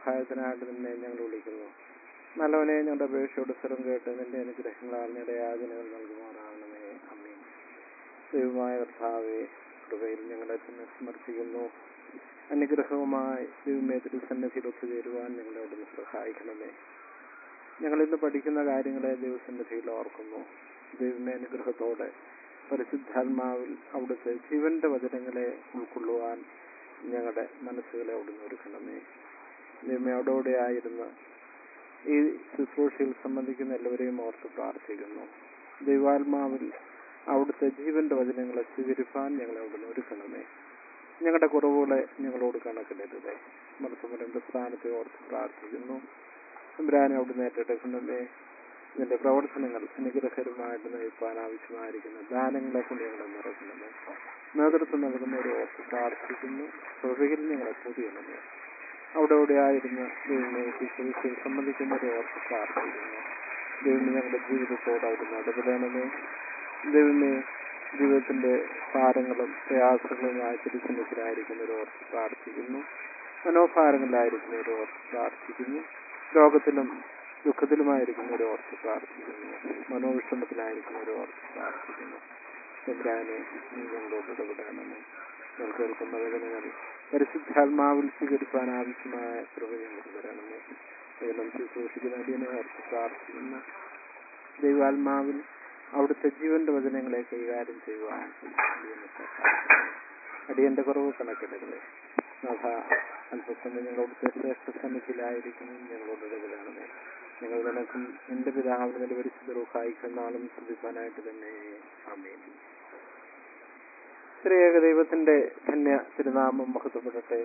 സഹായത്തിനായിട്ട് നിന്നെ ഞങ്ങൾ വിളിക്കുന്നു. നല്ലവനെ ഞങ്ങളുടെ അപേക്ഷയോട് സ്വരം കേട്ട് നിന്റെ അനുഗ്രഹങ്ങളാൽ ഞങ്ങളുടെ യാചനകൾ നൽകുമാറാകണമേ. ആമേൻ. ദൈവമായ കർത്താവേ, കൃപയിൽ ഞങ്ങളെ തന്നെ സമർപ്പിക്കുന്നു. അനുഗ്രഹവുമായി ദൈവമേ തിരുസന്നിധിയിൽ ഒത്തുചേരുവാൻ ഞങ്ങളെ അവിടുന്ന് സഹായിക്കണമേ. ഞങ്ങളിന്ന് പഠിക്കുന്ന കാര്യങ്ങളെ ദൈവസന്നിധിയിൽ ഓർക്കുന്നു. ദൈവമേ അനുഗ്രഹത്തോടെ പരിശുദ്ധാത്മാവിൽ അവിടുത്തെ ജീവന്റെ വചനങ്ങളെ ഉൾക്കൊള്ളുവാൻ ഞങ്ങളുടെ മനസ്സുകളെ അവിടുന്ന് ഒരുക്കണമേ. ദൈവമേ അവിടോടെ ആയിരുന്ന് ഈ ശുശ്രൂഷയിൽ സംബന്ധിക്കുന്ന എല്ലാവരെയും ഓർത്ത് പ്രാർത്ഥിക്കുന്നു. ദൈവാത്മാവിൽ അവിടുത്തെ ജീവന്റെ വചനങ്ങളെ സ്വീകരിപ്പാൻ ഞങ്ങളെ അവിടുന്ന് ഒരുക്കണമേ. ഞങ്ങളുടെ കുറവുകളെ ഞങ്ങളോട് കണക്കിടരുതേ. മറുത്തുമരന്റെ സ്ഥാനത്തെ ഓർത്ത് പ്രാർത്ഥിക്കുന്നു. തമ്പുരാനെ അവിടുന്ന് ഏറ്റെടുക്കണമേ. ഇതിന്റെ പ്രവർത്തനങ്ങൾ അനുഗ്രഹകരമായിട്ട് നയിപ്പാൻ ആവശ്യമായിരിക്കുന്ന ദാനങ്ങളെ കൊണ്ട് ഞങ്ങളെ നിറയ്ക്കണമേ. നേതൃത്വം നൽകുന്നവരെ ഓർത്ത് പ്രാർത്ഥിക്കുന്നു. കൃപയിൽ ഞങ്ങളെ പൊതിയണമേ. അവിടെ ആയിരുന്ന ദൈവമേ ശുശ്രൂഷയിൽ സംബന്ധിക്കുന്നവരെ ഓർത്ത് പ്രാർത്ഥിക്കുന്നു. ദൈവമേ ഞങ്ങളുടെ ജീവിതത്തോട് അവിടുന്ന് ഇടപെടണമേ. ദൈവമേ ജീവിതത്തിന്റെ ഭാരങ്ങളും പ്രയാസങ്ങളുമായി തിരുസന്നിധിയിലായിരിക്കുന്നവരെ ഓർത്ത് പ്രാർത്ഥിക്കുന്നു. മനോഭാരങ്ങളിലായിരിക്കുന്നവരെ ഓർത്ത് പ്രാർത്ഥിക്കുന്നു. രോഗത്തിലും ദുഃഖത്തിലുമായിരിക്കുന്നവരെ ഓർത്ത് പ്രാർത്ഥിക്കുന്നു. മനോവിഷമത്തിലായിരിക്കുന്നവരെ ഓർത്ത് പ്രാർത്ഥിക്കുന്നു. തമ്പുരാനെ നീ ഞങ്ങളോട് ഇടപെടണമേ. ഞങ്ങൾ കേൾക്കുന്ന വേദനകൾ പരിശുദ്ധാത്മാവിൽ സ്വീകരിക്കാൻ ആവശ്യമായ കൃപ ഞങ്ങൾക്ക് തരണമേ. ദൈവം ശുശ്രൂഷിക്കുന്ന അടിയനെ ഓർത്ത് പ്രാർത്ഥിക്കുന്നു. ദൈവാത്മാവിൽ അവിടുത്തെ ജീവന്റെ വചനങ്ങളെ കൈകാര്യം ചെയ്യുവാൻ അടിയന്റെ കുറവ് കണക്കിടരുതേ. നാഥ, അല്പസമയം ഞങ്ങളോടുത്തെ ശ്രേഷ്ഠ സന്നിധിയിലായിരിക്കുന്നു. ഞങ്ങളോട് ഇടപെടണമേ. ഞങ്ങൾ നിനക്കും എന്റെ പിതാവിന് നിന്റെ പരിശുദ്ധ റൂഹായിക്കും നാളും ശ്രദ്ധിക്കാനായിട്ട് തന്നെ. ആമേൻ. ശ്രീയേക ദൈവത്തിന്റെ ധന്യ തിരുനാമം മഹത്വപ്പെടട്ടെ.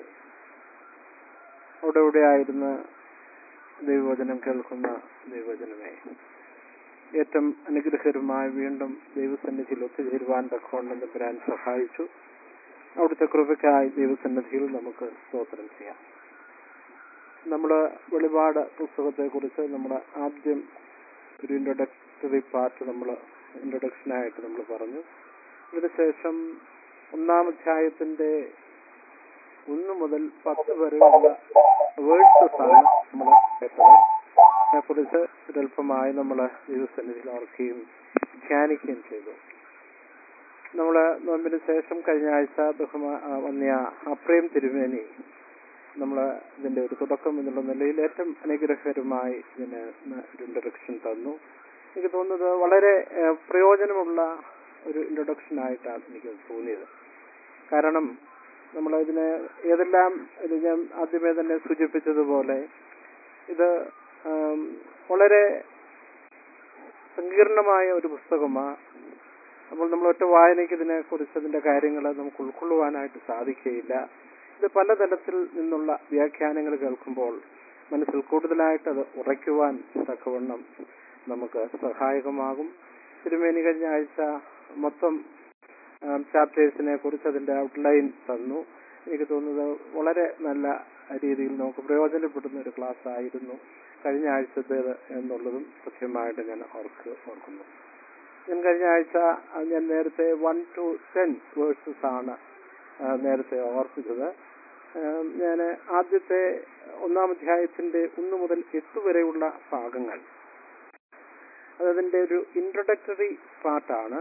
അവിടെ ആയിരുന്ന ദൈവവചനം കേൾക്കുന്ന ദൈവവചനമേ, ഏറ്റവും അനുഗ്രഹകരമായി വീണ്ടും ദൈവസന്നിധിയിൽ ഒത്തുചേരുവാൻ തക്കവണ്ണം തമ്പുരാൻ സഹായിച്ചു. അവിടുത്തെ കൃപയ്ക്കായി ദൈവസന്നിധിയിൽ നമുക്ക് സ്തോത്രം ചെയ്യാം. നമ്മൾ വെളിപാട് പുസ്തകത്തെ കുറിച്ച് നമ്മൾ ആദ്യം ഒരു ഇൻട്രൊഡക്ടറി പാർട്ട് ഇൻട്രൊഡക്ഷനായിട്ട് നമ്മൾ പറഞ്ഞു. ഇതിനുശേഷം 1-ാം അധ്യായത്തിന്റെ 1 മുതൽ 10 വരെയുള്ള വേഴ്സസ് ആണ് നമ്മൾ കേട്ടത്. അതിനെക്കുറിച്ച് ഒരല്പമായി നമ്മൾ ദൈവസന്നിധിയിൽ ഓർക്കുകയും ധ്യാനിക്കുകയും ചെയ്തു. നമ്മൾ നോമ്പിന് ശേഷം കഴിഞ്ഞ ആഴ്ച വന്നിയ അപ്രേം തിരുമേനി നമ്മൾ ഇതിന്റെ ഒരു തുടക്കം എന്നുള്ള നിലയിൽ ഏറ്റവും അനുഗ്രഹകരമായി ഇതിന് ഒരു ഇൻട്രൊഡക്ഷൻ തന്നു. എനിക്ക് തോന്നുന്നത് വളരെ പ്രയോജനമുള്ള ഒരു ഇൻട്രൊഡക്ഷൻ ആയിട്ടാണ് എനിക്ക് തോന്നിയത്. കാരണം നമ്മൾ ഇതിനെ ഏതെല്ലാം ഞാൻ ആദ്യമേ തന്നെ സൂചിപ്പിച്ചതുപോലെ ഇത് വളരെ സങ്കീർണമായ ഒരു പുസ്തകമാണ്. അപ്പോൾ നമ്മൾ ഒറ്റ വായനയ്ക്ക് ഇതിനെ കുറിച്ച് അതിന്റെ കാര്യങ്ങൾ നമുക്ക് ഉൾക്കൊള്ളുവാനായിട്ട് സാധിക്കുകയില്ല. ഇത് പലതലത്തിൽ നിന്നുള്ള വ്യാഖ്യാനങ്ങൾ കേൾക്കുമ്പോൾ മനസ്സിൽ കൂടുതലായിട്ട് അത് ഉറയ്ക്കുവാൻ തക്കവണ്ണം നമുക്ക് സഹായകമാകും. തിരുമേനി കഴിഞ്ഞ ആഴ്ച മൊത്തം ചാപ്റ്റേഴ്സിനെ കുറിച്ച് അതിന്റെ ഔട്ട്ലൈൻ തന്നു. എനിക്ക് തോന്നുന്നത് വളരെ നല്ല രീതിയിൽ നമുക്ക് പ്രയോജനപ്പെടുന്ന ഒരു ക്ലാസ് ആയിരുന്നു കഴിഞ്ഞ ആഴ്ചത്തേത് എന്നുള്ളതും കൃത്യമായിട്ട് ഞാൻ ഓർക്കുന്നു. ഞാൻ കഴിഞ്ഞ ആഴ്ച ഞാൻ നേരത്തെ 1 to 10 വേഴ്സസ് ആണ് നേരത്തെ ഓർപ്പിച്ചത്. ഞാൻ ആദ്യത്തെ 1-ാം അധ്യായത്തിന്റെ 1 മുതൽ 8 വരെയുള്ള ഭാഗങ്ങൾ അതതിന്റെ ഒരു ഇൻട്രൊഡക്ടറി പാർട്ടാണ്.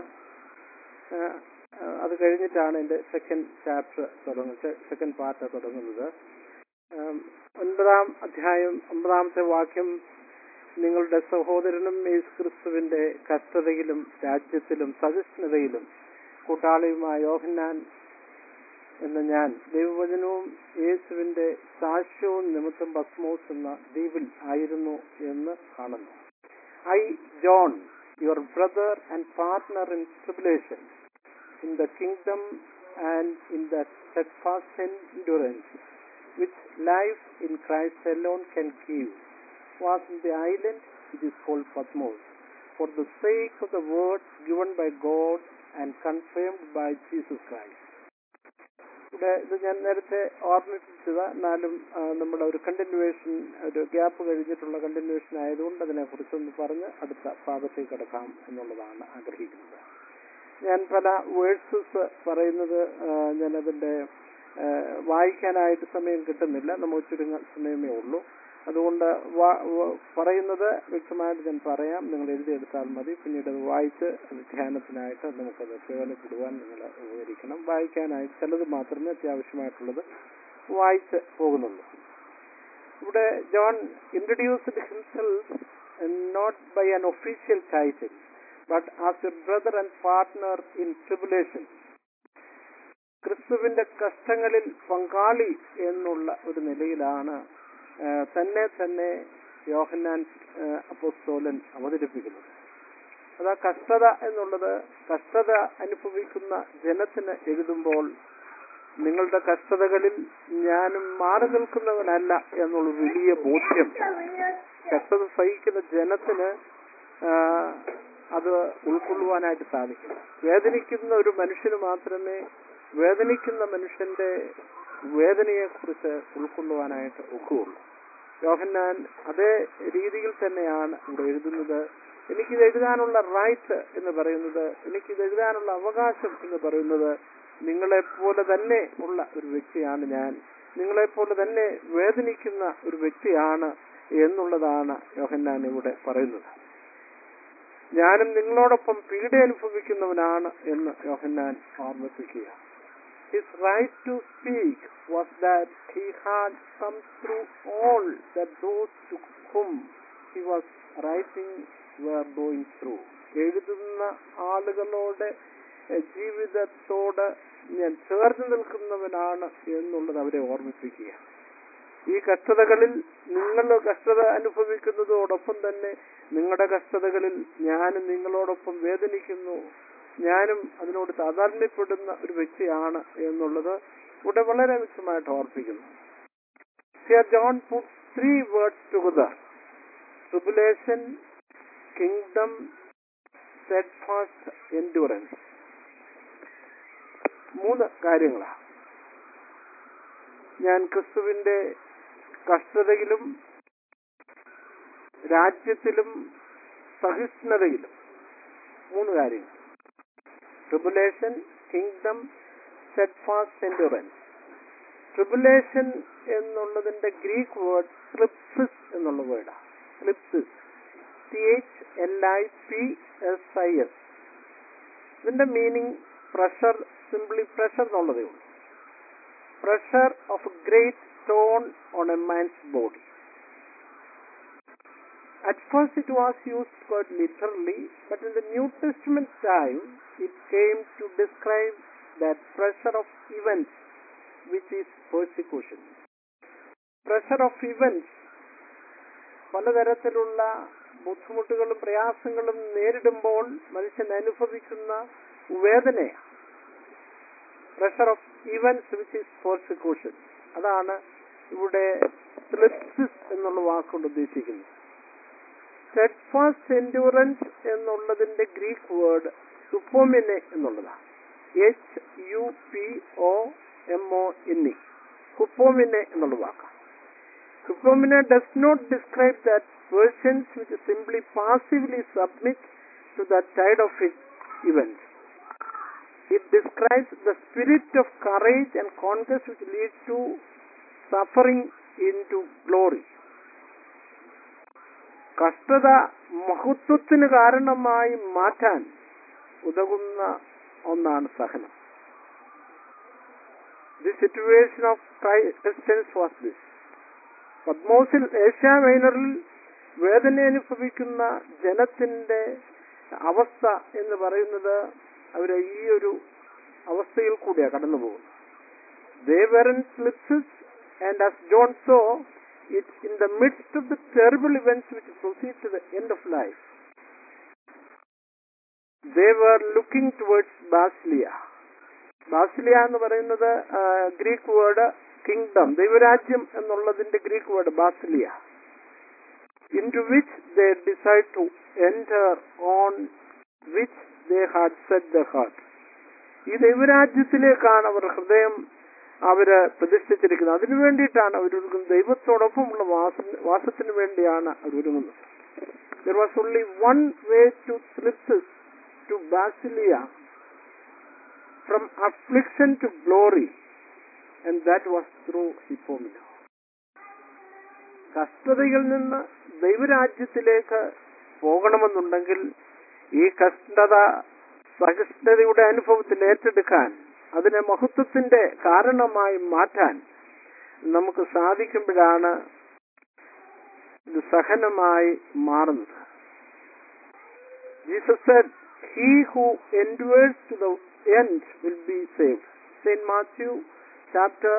അത് കഴിഞ്ഞിട്ടാണ് എൻ്റെ സെക്കൻഡ് പാർട്ട് തുടങ്ങുന്നത്. 9-ാം അധ്യായം 9-ാമത്തെ വാക്യം, നിങ്ങളുടെ സഹോദരനും യേശുക്രിസ്തുവിന്റെ കഷ്ടതയിലും രാജ്യത്തിലും സഹിഷ്ണുതയിലും കൂട്ടാളിയുമായ യോഹന്നാൻ എന്ന ഞാൻ ദൈവവചനവും യേശുവിന്റെ സാക്ഷ്യവും നിമിത്തം പത്മോസ് എന്ന ദ്വീപിൽ ആയിരുന്നു എന്ന് കാണുന്നു. I, John, your brother and partner in tribulation, in the kingdom and in the steadfast endurance which life in Christ alone can give, was in the island which is called Patmos, for the sake of the word given by God and confirmed by Jesus Christ. ഇത് ഞാൻ നേരത്തെ ഓർമ്മിപ്പിച്ചത്, എന്നാലും നമ്മുടെ ഒരു continuation, ഒരു gap കഴിഞ്ഞിട്ടുള്ള continuation ആയതുകൊണ്ട് അതിനെക്കുറിച്ചൊന്ന് പറഞ്ഞ് അടുത്ത ഭാഗത്തേക്ക് കടക്കാം എന്നുള്ളതാണ് ആഗ്രഹിക്കുന്നത്. ഞാൻ പല വേഴ്സസ് പറയുന്നത് ഞാനതിൻ്റെ വായിക്കാനായിട്ട് സമയം കിട്ടുന്നില്ല, നമുക്ക് ചുരുങ്ങ സമയമേ ഉള്ളൂ. അതുകൊണ്ട് പറയുന്നത് വ്യക്തമായിട്ട് ഞാൻ പറയാം, നിങ്ങൾ എഴുതിയെടുത്താൽ മതി. പിന്നീട് അത് വായിച്ച് ധ്യാനത്തിനായിട്ട് നമുക്കത് പ്രയോജനപ്പെടുവാൻ നിങ്ങൾ ഉപകരിക്കണം. വായിക്കാനായിട്ട് ചിലത് മാത്രമേ അത്യാവശ്യമായിട്ടുള്ളത് വായിച്ച് പോകുന്നുള്ളൂ. ഇവിടെ John introduced himself not by an official title but as a brother and partner in tribulation. ക്രിസ്തുവിന്റെ കഷ്ടങ്ങളിൽ പങ്കാളി എന്നുള്ള ഒരു നിലയിലാണ് തന്നെ യോഹന്നാൻ അപ്പോസ്തലൻ അവതരിപ്പിക്കുന്നത്. അതാ കഷ്ടത എന്നുള്ളത് കഷ്ടത അനുഭവിക്കുന്ന ജനത്തിന് എഴുതുമ്പോൾ നിങ്ങളുടെ കഷ്ടതകളിൽ ഞാനും മാറി നിൽക്കുന്നവനല്ല എന്നുള്ള വലിയ ബോധ്യം കഷ്ടത സഹിക്കുന്ന ജനത്തിന് അത് ഉൾക്കൊള്ളുവാനായിട്ട് സാധിക്കും. വേദനിക്കുന്ന ഒരു മനുഷ്യന് മാത്രമേ വേദനിക്കുന്ന മനുഷ്യന്റെ വേദനയെക്കുറിച്ച് ഉൾക്കൊള്ളുവാനായിട്ട് ഒക്കുകയുള്ളൂ. യോഹന്നാൻ അതേ രീതിയിൽ തന്നെയാണ് ഇവിടെ എഴുതുന്നത്. എനിക്കിത് എഴുതാനുള്ള റൈറ്റ് എന്ന് പറയുന്നത്, എനിക്കിത് എഴുതാനുള്ള അവകാശം എന്ന് പറയുന്നത് നിങ്ങളെപ്പോലെ തന്നെ ഉള്ള ഒരു വ്യക്തിയാണ് ഞാൻ, നിങ്ങളെപ്പോലെ തന്നെ വേദനിക്കുന്ന ഒരു വ്യക്തിയാണ് എന്നുള്ളതാണ് യോഹന്നാൻ ഇവിടെ പറയുന്നത്. ഞാനും നിങ്ങളോടൊപ്പം പീഡ അനുഭവിക്കുന്നവനാണ് എന്ന് യോഹന്നാൻ ഓർമ്മിപ്പിക്കുക. His right to speak was that he had come through all that those to whom he was writing were going through. എഴുതുന്ന ആളുകളുടെ ജീവിതത്തോട് ഞാൻ ചേർന്ന് നിൽക്കുന്നവനാണ് എന്നുള്ളത് അവരെ ഓർമ്മിപ്പിക്കുക. ഈ കഷ്ടതകളിൽ നിങ്ങൾ കഷ്ടത അനുഭവിക്കുന്നതോടൊപ്പം തന്നെ നിങ്ങളുടെ കഷ്ടതകളിൽ ഞാനും നിങ്ങളോടൊപ്പം വേദനിക്കുന്നു, ഞാനും അതിനോട് താതാത്മ്യപ്പെടുന്ന ഒരു വ്യക്തിയാണ് എന്നുള്ളത് ഇവിടെ വളരെ വ്യക്തമായിട്ട് ഓർപ്പിക്കുന്നു. Here John puts three words together: tribulation, kingdom, steadfast endurance. മൂന്ന് കാര്യങ്ങളാണ്. ഞാൻ ക്രിസ്തുവിന്റെ കഷ്ടതയിലും രാജ്യത്തിലും സഹിഷ്ണുതയിലും, മൂന്ന് കാര്യങ്ങൾ: tribulation, kingdom, steadfast endurance. Tribulation എന്നുള്ളതിന്റെ ഗ്രീക്ക് വേർഡ് സ്ലിപ്സിസ് എന്നുള്ള വേർഡാണ്. സ്ലിപ്സിസ്, THLIPSIS. ഇതിന്റെ മീനിങ് പ്രഷർ, സിംപ്ലി പ്രഷർ എന്നുള്ളതേ ഉള്ളൂ. Pressure of a great stone on a man's body. At first it was used quite literally, but in the New Testament time it came to describe that pressure of events which is persecution. Pressure of events, പലതരത്തിലുള്ള ബുദ്ധിമുട്ടുകളും പ്രയാസങ്ങളും നേരിടുമ്പോൾ മനുഷ്യൻ അനുഭവിക്കുന്ന വേദനയാണ്. Pressure of events which is persecution. അതാണ് ഇവിടെ സ്ലിപ്സിസ് എന്നുള്ള വാക്കുകൊണ്ട് ഉദ്ദേശിക്കുന്നത്. സ്റ്റെഡ്ഫാസ്റ്റ് എൻഡ്യൂറൻസ് എന്നുള്ളതിന്റെ ഗ്രീക്ക് വേർഡ് ഹുപ്പോമിനെ എന്നുള്ളതാണ്. HUPOMONE. ഹുപ്പോമിനെ എന്നുള്ള വാക്കാണ്. ഹുപ്പോമിനെ does not describe that persons which simply passively submit to the tide of its events. It describes the spirit of courage and conquest which leads to suffering into glory. കഷ്ടത മഹത്വത്തിന് കാരണമായി മാറ്റാൻ ഉതകുന്ന ഒന്നാണ് സഹനം. The situation of Christians was this. പത്മോസിൽ, Asia മൈനറിൽ വേദന അനുഭവിക്കുന്ന ജനത്തിന്റെ അവസ്ഥ എന്ന് പറയുന്നത് അവരെ ഈ ഒരു അവസ്ഥയിൽ കൂടിയാണ് കടന്നു പോകുന്നത്. They were in slipses, and as John saw it in the midst of the terrible events which proceed to the end of life, they were looking towards Basilia. ബാസിലിയ എന്ന് പറയുന്നത് ഗ്രീക്ക് വേർഡ് കിങ്ഡം, ദൈവരാജ്യം എന്നുള്ളതിന്റെ Greek word ബാസിലിയ. Into which they decide to enter, on which they had set their heart. ഈ ദൈവരാജ്യത്തിലേക്കാണ് അവർ ഹൃദയം പ്രതിഷ്ഠിച്ചിരിക്കുന്നത്. അതിനു വേണ്ടിയിട്ടാണ് അവരൊരുങ്ങുന്നത്. ദൈവത്തോടൊപ്പമുള്ള വാസത്തിന് വേണ്ടിയാണ് അവരൊരുങ്ങുന്നത്. There was only one way to Slipsis, to Basilia, from affliction to glory. and that was through Hippomino. കഷ്ടതയിൽ നിന്ന് ദൈവരാജ്യത്തിലേക്ക് പോകണമെന്നുണ്ടെങ്കിൽ ഈ കഷ്ടത സഹിഷ്ണുതയുടെ അനുഭവത്തിൽ ഏറ്റെടുക്കാൻ, അതിനെ മഹത്വത്തിന്റെ കാരണമായി മാറ്റാൻ നമുക്ക് സാധിക്കുമ്പോഴാണ് ഇത് സഹനമായി മാറുന്നത്. Jesus said, "He who endures to the end will be saved." Saint Matthew chapter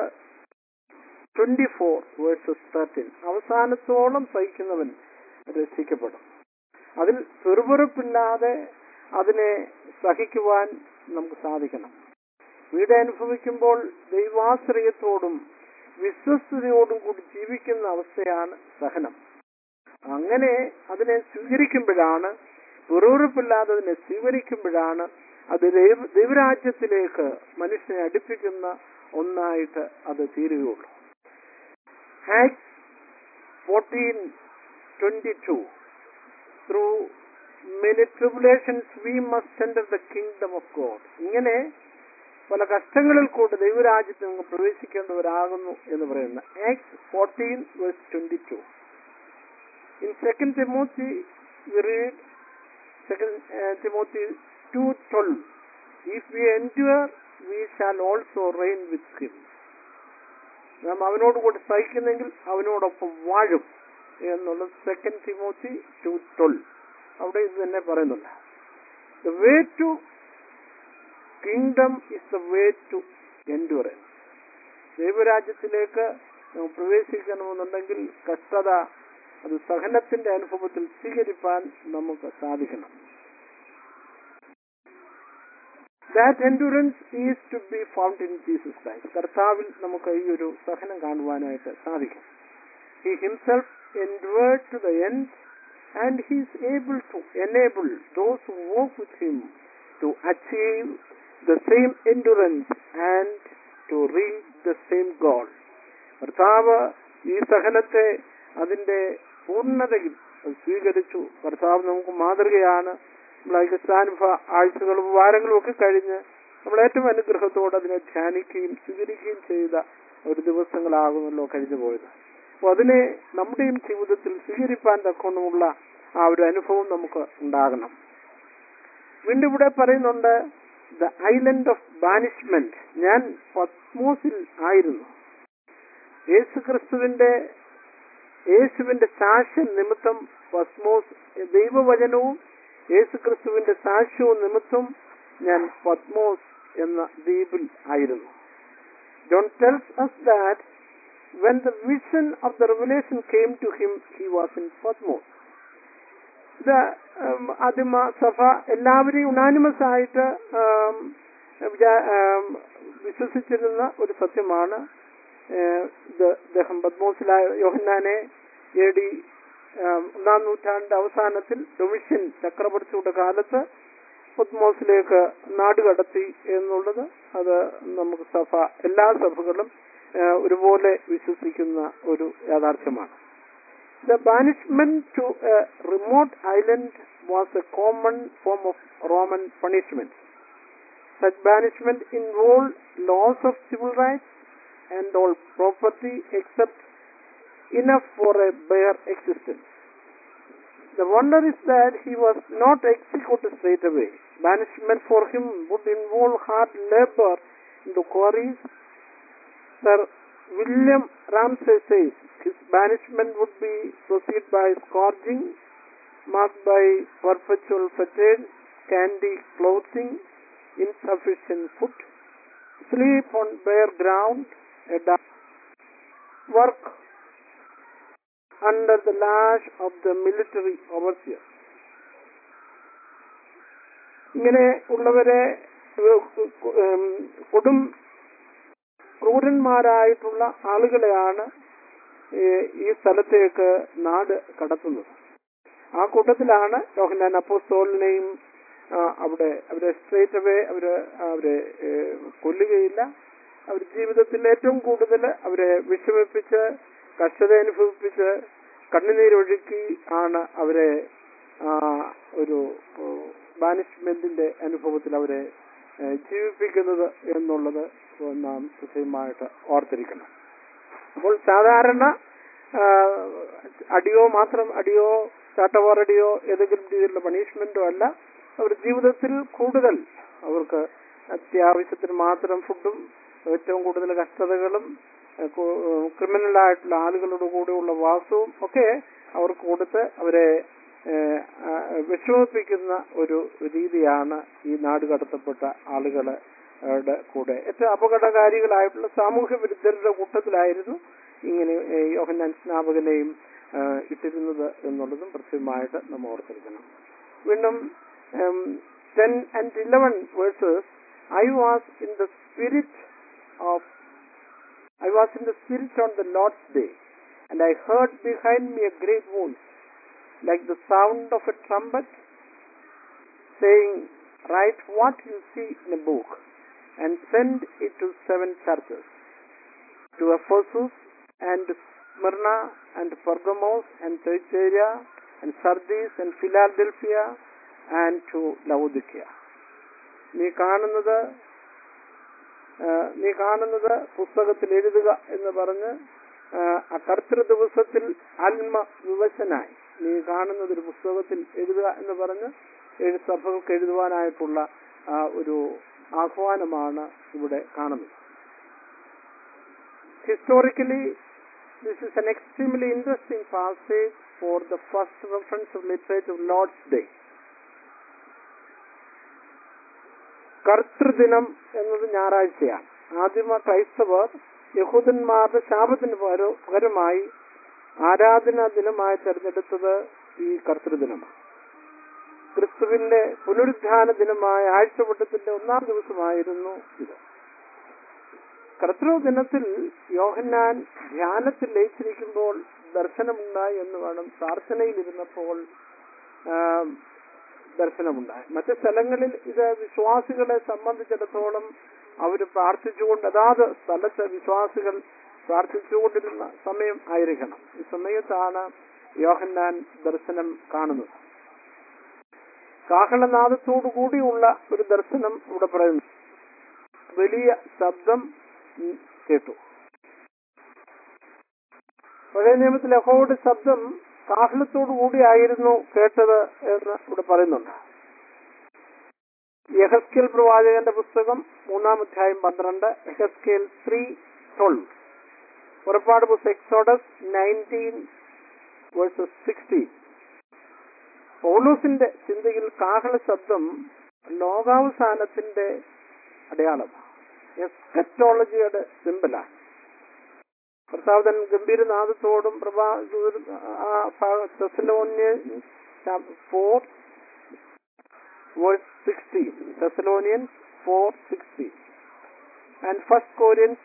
24 verses 13. അവസാനത്തോളം സഹിക്കുന്നവൻ രക്ഷിക്കപ്പെടും. അതിൽ പെറുപെറുപ്പില്ലാതെ അതിനെ സഹിക്കുവാൻ നമുക്ക് സാധിക്കണം. പീഡ അനുഭവിക്കുമ്പോൾ ദൈവാശ്രയത്തോടും വിശ്വസ്തയോടും കൂടി ജീവിക്കുന്ന അവസ്ഥയാണ് സഹനം. അങ്ങനെ അതിനെ സ്വീകരിക്കുമ്പോഴാണ്, പെറുപെറുപ്പില്ലാതെ അതിനെ സ്വീകരിക്കുമ്പോഴാണ് അത് ദൈവരാജ്യത്തിലേക്ക് മനുഷ്യനെ അടുപ്പിക്കുന്ന ഒന്നായിട്ട് അത് തീരുകയുള്ളൂ. Acts 14:22. Through many tribulations we must enter the kingdom of God. ഇങ്ങനെ പല കഷ്ടങ്ങളിൽ കൂടി ദൈവരാജ്യത്തിൽ നിങ്ങൾ പ്രവേശിക്കേണ്ടവരാകുന്നു എന്ന് പറയുന്ന Acts 14:22. In 2 Timothy we read 2 Timothy 2:12. If we endure, we shall also reign with him. നാം അവനോട് കൂടി സഹിക്കുന്നെങ്കിൽ അവനോടൊപ്പം വാഴും എന്നുള്ളത് 2 Timothy 2:12. അവിടെ ഇത് തന്നെ പറയുന്നുണ്ട്. The way to kingdom is the way to endurance. ദൈവരാജ്യത്തിലേക്ക് നാം പ്രവേശിക്കണമെന്നുണ്ടെങ്കിൽ കഷ്ടത, അത് സഹനത്തിന്റെ അനുഭവത്തിൽ സ്വീകരിപ്പാൻ നമുക്ക് സാധിക്കണം. That endurance is to be found in Jesus Christ. കർത്താവിൽ നമുക്ക് ഈ ഒരു സഹനം കാണുവാനായിട്ട് സാധിക്കും. He himself endured to the end, and he is able to enable those who walk with him to achieve the same endurance and to reach the same goal. കർത്താവ് ഈ സഹനത്തെ അതിന്റെ പൂർണ്ണതയിൽ സ്വീകരിച്ചു. കർത്താവ് നമുക്ക് മാതൃകയാണ്. നമ്മളെ ക്രിസ്ത്യാനുഭവ ആഴ്ചകളും വാരങ്ങളും ഒക്കെ കഴിഞ്ഞ് നമ്മൾ ഏറ്റവും അനുഗ്രഹത്തോടെ അതിനെ ധ്യാനിക്കുകയും സ്വീകരിക്കുകയും ചെയ്ത ഒരു ദിവസങ്ങളാകുമല്ലോ കഴിഞ്ഞു പോയത്. അപ്പോൾ അതിനെ നമ്മുടെയും ജീവിതത്തിൽ സ്വീകരിപ്പാൻ തക്കമുള്ള ആ ഒരു അനുഭവം നമുക്ക് ഉണ്ടാകണം. വീണ്ടും ഇവിടെ പറയുന്നുണ്ട്, ദ ഐലൻഡ് ഓഫ് ബാനിഷ്മെന്റ്. ഞാൻ പത്മോസിൽ ആയിരുന്നു. യേശുവിന്റെ സാക്ഷ്യം നിമിത്തം പത്മോസ്, ദൈവവചനവും യേശുക്രിസ്തുവിന്റെ സാക്ഷ്യവും നിമിത്തം ഞാൻ പത്മോസ് എന്ന ദ്വീപിൽ ആയിരുന്നു. John tells us that when the vision of the revelation came to him, he was in Patmos. ഇത് ആദിമ സഭ എല്ലാവരെയും ഉനാനിമസ് ആയിട്ട് വിശ്വസിച്ചിരുന്ന ഒരു സത്യമാണ്. അദ്ദേഹം പത്മോസിലായ യോഹന്നാനെ AD 1-ാം നൂറ്റാണ്ട് അവസാനത്തിൽ ഡൊമിഷ്യൻ ചക്രവർത്തിയുടെ കാലത്ത് പത്മോസിലേക്ക് നാടുകടത്തി എന്നുള്ളത് അത് നമുക്ക് എല്ലാ സഭകളും ഒരുപോലെ വിശ്വസിക്കുന്ന ഒരു യാഥാർത്ഥ്യമാണ്. The banishment to a remote island was a common form of Roman punishment. Such banishment involved loss of civil rights and all property except enough for a bare existence. The wonder is that he was not executed straight away. Banishment for him would involve hard labor in the quarries. Sir William Ramsay says his banishment would be proceed by scourging, marked by perpetual fatigue, scanty clothing, insufficient food, sleep on bare ground, a dark work under the lash of the military overseer. ഇങ്ങനെ ഉള്ളവരെ കൊടും ക്രൂരന്മാരായിട്ടുള്ള ആളുകളെയാണ് ഈ സ്ഥലത്തേക്ക് നാട് കടത്തുന്നത്. ആ കൂട്ടത്തിലാണ് യോഹന്നാൻ അപ്പോസ്തലനെയും അവരെ സ്ട്രേറ്റ് അവേ അവരെ കൊല്ലുകയില്ല. അവർ ജീവിതത്തിൽ ഏറ്റവും കൂടുതൽ അവരെ വിഷമിപ്പിച്ച് കഷ്ടത അനുഭവിപ്പിച്ച് കണ്ണുനീരൊഴുക്കി ആണ് അവരെ ഒരു ബാനിഷ്മെന്റിന്റെ അനുഭവത്തിൽ അവരെ ജീവിപ്പിക്കുന്നത് എന്നുള്ളത് നാം കൃത്യമായിട്ട് ഓർത്തിരിക്കണം. അപ്പോൾ സാധാരണ അടിയോ ചാട്ടവാറടിയോ ഏതെങ്കിലും രീതിയിലുള്ള പണിഷ്മെന്റോ അല്ല. അവർ ജീവിതത്തിൽ കൂടുതൽ അവർക്ക് അത്യാവശ്യത്തിന് മാത്രം ഫുഡും ഏറ്റവും കൂടുതൽ കഷ്ടതകളും ക്രിമിനലായിട്ടുള്ള ആളുകളുടെ കൂടെയുള്ള വാസവും ഒക്കെ അവർക്ക് കൊടുത്ത് അവരെ വിഷമിപ്പിക്കുന്ന ഒരു രീതിയാണ് ഈ നാട് കടത്തപ്പെട്ട ആളുകളുടെ കൂടെ ഏറ്റവും അപകടകാരികളായിട്ടുള്ള സാമൂഹ്യ വിരുദ്ധരുടെ കൂട്ടത്തിലായിരുന്നു ഇങ്ങനെ യോഹന്നാൻ സ്നാപകനെയും ഇട്ടിരുന്നത് എന്നുള്ളതും പ്രത്യേകമായിട്ട് നമ്മൾ ഓർത്തിരിക്കണം. വീണ്ടും 10 and 11 verses, I was in the spirit on the Lord's day, and I heard behind me a great voice, like the sound of a trumpet, saying, write what you see in a book, and send it to 7 churches, to Ephesus, and Smyrna, and Pergamos, and Thyatira, and Sardis, and Philadelphia, and to Laodicea. നീ കാണുന്നത് പുസ്തകത്തിൽ എഴുതുക എന്ന് പറഞ്ഞ് ആ കർത്തൃ ദിവസത്തിൽ ആത്മവിവശനായി നീ കാണുന്നത് ഒരു പുസ്തകത്തിൽ എഴുതുക എന്ന് പറഞ്ഞ് 7 സഭകൾക്ക് എഴുതുവാനായിട്ടുള്ള ഒരു ആഹ്വാനമാണ് ഇവിടെ കാണുന്നത്. Historically, this is an extremely interesting passage for the first reference of literature of Lord's Day. കർത്തൃദിനം എന്നത് ഞായറാഴ്ചയാണ്. ആദിമ ക്രൈസ്തവർ യഹൂദന്മാരുടെ ശാബത്തിന് പകരമായി ആരാധനാ ദിനമായി തെരഞ്ഞെടുത്തത് ഈ കർത്തൃദിനമാണ്. ക്രിസ്തുവിന്റെ പുനരുദ്ധാന ദിനമായ ആഴ്ചവട്ടത്തിന്റെ 1-ാം ദിവസമായിരുന്നു ഇത്. കർത്തൃദിനത്തിൽ യോഹന്നാൻ ധ്യാനത്തിൽ ലയിച്ചിരിക്കുമ്പോൾ ദർശനമുണ്ടായി എന്ന് വേണം. പ്രാർത്ഥനയിലിരുന്നപ്പോൾ ദർശനമുണ്ടായി. മറ്റു സ്ഥലങ്ങളിൽ ഇത് വിശ്വാസികളെ സംബന്ധിച്ചിടത്തോളം അവർ പ്രാർത്ഥിച്ചുകൊണ്ട് അതാത് സ്ഥലത്ത് വിശ്വാസികൾ പ്രാർത്ഥിച്ചുകൊണ്ടിരുന്ന സമയം ആയിരിക്കണം. ഈ സമയത്താണ് യോഹന്നാൻ ദർശനം കാണുന്നത്. കാഹളനാദത്തോടു കൂടിയുള്ള ഒരു ദർശനം ഇവിടെ പറയുന്നു. വലിയ ശബ്ദം കേട്ടു. പഴയ നിയമത്തിൽ യഹോവയുടെ ശബ്ദം കാഹളത്തോടു കൂടിയായിരുന്നു കേട്ടത് എന്ന് ഇവിടെ പറയുന്നുണ്ട്. യെഹെസ്കേൽ പ്രവാചകന്റെ പുസ്തകം 3-ാം അധ്യായം 12, യെഹെസ്കേൽ 3:12, പുറപ്പാട് പുസ്തകം എക്സോഡസ് 19 verses 16. പൗലോസിന്റെ ചിന്തയിൽ കാഹള ശബ്ദം ലോകാവസാനത്തിന്റെ അടയാളമാണ്, എസ്കറ്റോളജിയുടെ സിംബലാണ്. കർത്താവ് ഗംഭീരനാദത്തോടും Thessalonians 4:16 and 1 Corinthians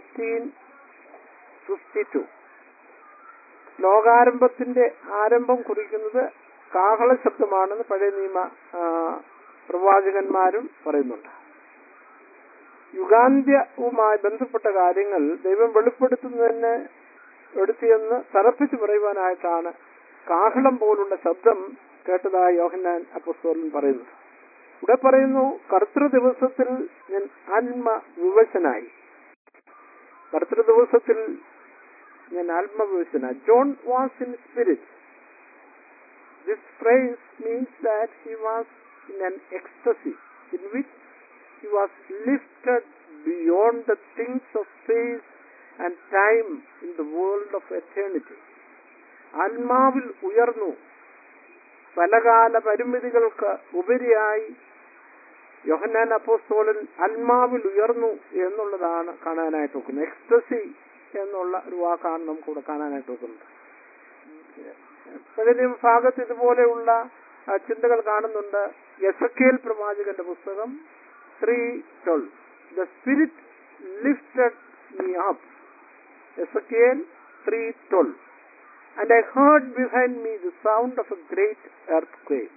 15:52. ലോകാരംഭത്തിന്റെ ആരംഭം കുറിക്കുന്നത് കാഹള ശബ്ദമാണെന്ന് പഴയ നിയമ പ്രവാചകന്മാരും പറയുന്നുണ്ട്. യുഗാന്ത്യവുമായി ബന്ധപ്പെട്ട കാര്യങ്ങൾ ദൈവം വെളിപ്പെടുത്തുന്നതിന് എടുത്തിയെന്ന് തറപ്പിച്ചു പറയുവാനായിട്ടാണ് കാഹളം പോലുള്ള ശബ്ദം കേട്ടതായി യോഹന്നാൻ അപ്പോസ്തലൻ പറയുന്നത്. ഇവിടെ പറയുന്നു, കർത്തൃ ദിവസത്തിൽ ഞാൻ ആത്മവിവശനായി. കർത്തൃ ദിവസത്തിൽ ഞാൻ ആത്മവിവശനായി. John was in spirit. This phrase means that he was in an ecstasy in which he was lifted beyond the things of space and time in the world of eternity. ആത്മാവിൽ ഉയർന്നു, പലകാല പരിമിതികൾക്ക് ഉപരിയായി യോഹന്നാൻ അപ്പോസ്തലൻ ആത്മാവിൽ ഉയർന്നു എന്നുള്ളതാണ് കാണാനായിട്ട് നോക്കുന്നത്. എക്സ്റ്റസി എന്നുള്ള ഒരു വാക്കാണ് നമുക്കിവിടെ കാണാനായിട്ട് നോക്കുന്നത്. പഴയ ഭാഗത്ത് ഇതുപോലെയുള്ള ചിന്തകൾ കാണുന്നുണ്ട്. യെസക്കേൽ പ്രവാചകന്റെ പുസ്തകം 3:12, The Spirit lifted me up. Ezekiel 3:12, and I heard behind me the sound of a great earthquake.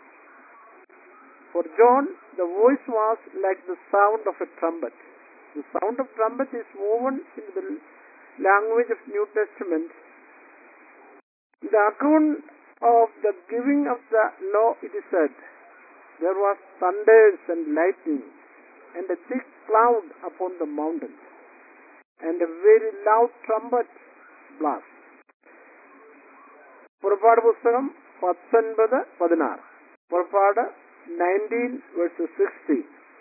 For John, the voice was like the sound of a trumpet. The sound of trumpet is woven in the language of New Testament. In the account of the giving of the law, it is said, there was thunders and lightning, and a thick cloud upon the mountains, and a very loud trumpet blast. പുറപ്പാട് പുസ്തകം 19:16. പുറപ്പാട് 19:16.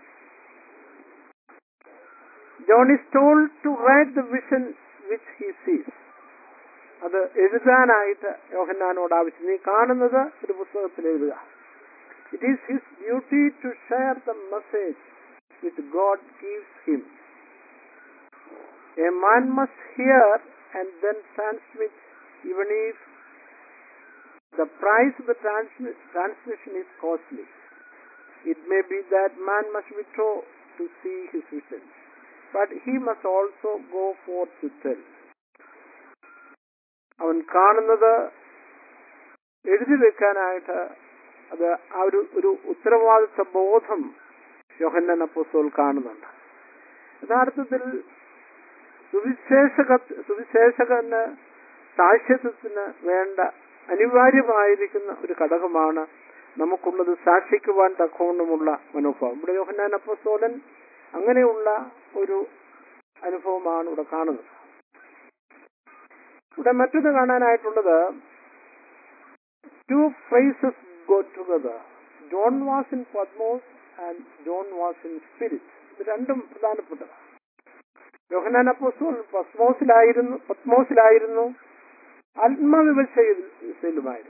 John is told to write the vision which he sees. അത് എഴുതാനായിട്ട് യോഹന്നാനോട് ആവശ്യം. നീ കാണുന്നത് ഒരു പുസ്തകത്തിൽ എഴുതുക. It is his duty to share the message which God gives him. A man must hear and then transmit, even if the price of the transmission is costly. It may be that man must withdraw to see his vision, but he must also go forth to tell. അവൻ കാണുന്നത് എഴുതി വെക്കാനായിട്ട് അത് ആ ഒരു ഉത്തരവാദിത്വ ബോധം യോഹന്നാൻ അപ്പോസ്തലൻ കാണുന്നുണ്ട്. യഥാർത്ഥത്തിൽ സുവിശേഷകന് സാക്ഷ്യത്വത്തിന് വേണ്ട അനിവാര്യമായിരിക്കുന്ന ഒരു ഘടകമാണ് നമുക്കുള്ളത് സാക്ഷിക്കുവാൻ തക്കവണ്ണമുള്ള മനോഭാവം. ഇവിടെ യോഹന്നാൻ അപ്പോസ്തലൻ അങ്ങനെയുള്ള ഒരു അനുഭവമാണ് ഇവിടെ കാണുന്നത്. ഇവിടെ മറ്റൊന്ന് കാണാനായിട്ടുള്ളത്, two phrases go together. John was in Patmos and John was in spirit. ഇത് രണ്ടും പ്രധാനപ്പെട്ടതാണ്. യോഹന്നാൻ അപ്പോസ്തലൻ പത്മോസിലായിരുന്നു, ആത്മവിവശയിലുമായിരുന്നു.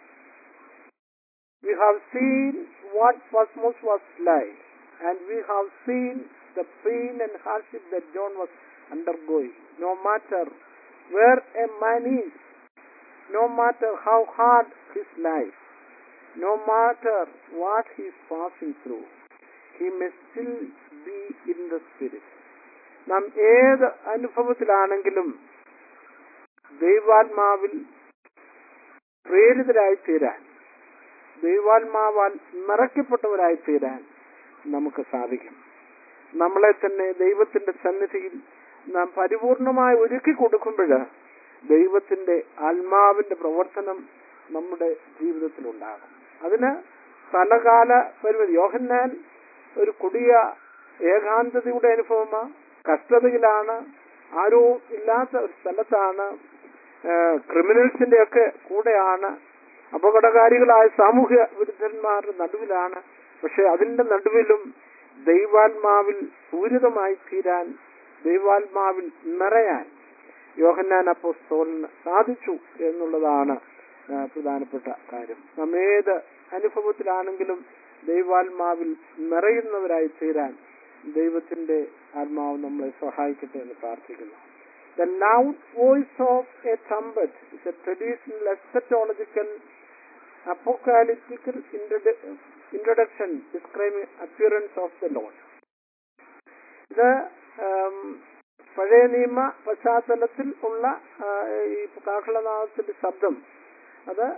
We have seen what Patmos was like, and we have seen the pain and hardship that John was undergoing. No matter where a man is, no matter how hard his life, no matter what he is passing through, he may still be in the spirit. നാം ഏത് അനുഭവത്തിലാണെങ്കിലും ദൈവാത്മാവിൽ പ്രേരിതരായി തീരാൻ, ദൈവാത്മാവാൽ നിറയ്ക്കപ്പെട്ടവരായി തീരാൻ നമുക്ക് സാധിക്കും. നമ്മളെ തന്നെ ദൈവത്തിന്റെ സന്നിധിയിൽ നാം പരിപൂർണമായി ഒരുക്കി കൊടുക്കുമ്പോൾ ദൈവത്തിന്റെ ആത്മാവിന്റെ പ്രവർത്തനം നമ്മുടെ ജീവിതത്തിലുണ്ടാകും. അതിന് സ്ഥലകാല പരിമിതി. യോഹന്നാൻ ഒരു കൊടിയ ഏകാന്തതയുടെ അനുഭവമാണ്, കഷ്ടതയിലാണ്, ആരും ഇല്ലാത്ത ഒരു സ്ഥലത്താണ്, ക്രിമിനൽസിന്റെ ഒക്കെ കൂടെയാണ്, അപകടകാരികളായ സാമൂഹ്യ വിരുദ്ധന്മാരുടെ നടുവിലാണ്. പക്ഷെ അതിന്റെ നടുവിലും ദൈവാത്മാവിൽ പൂരിതമായി തീരാൻ, ദൈവാത്മാവിൽ നിറയാൻ യോഹന്നാൻ അപ്പോസ്തലന് സാധിച്ചു എന്നുള്ളതാണ് പ്രധാനപ്പെട്ട കാര്യം. നമ്മേത് അനുഭവത്തിലാണെങ്കിലും ദൈവാത്മാവിൽ നിറയുന്നവരായി തീരാൻ ദൈവത്തിന്റെ ആത്മാവ് നമ്മളെ സഹായിക്കട്ടെ എന്ന് പ്രാർത്ഥിക്കുന്നു. The loud voice of a trumpet is a traditional eschatological apocalyptic introduction describing appearance of the Lord. ഇത് പഴയ നിയമ പശ്ചാത്തലത്തിൽ ഉള്ള ഈ കാഹളനാദത്തിന്റെ ശബ്ദം, അത്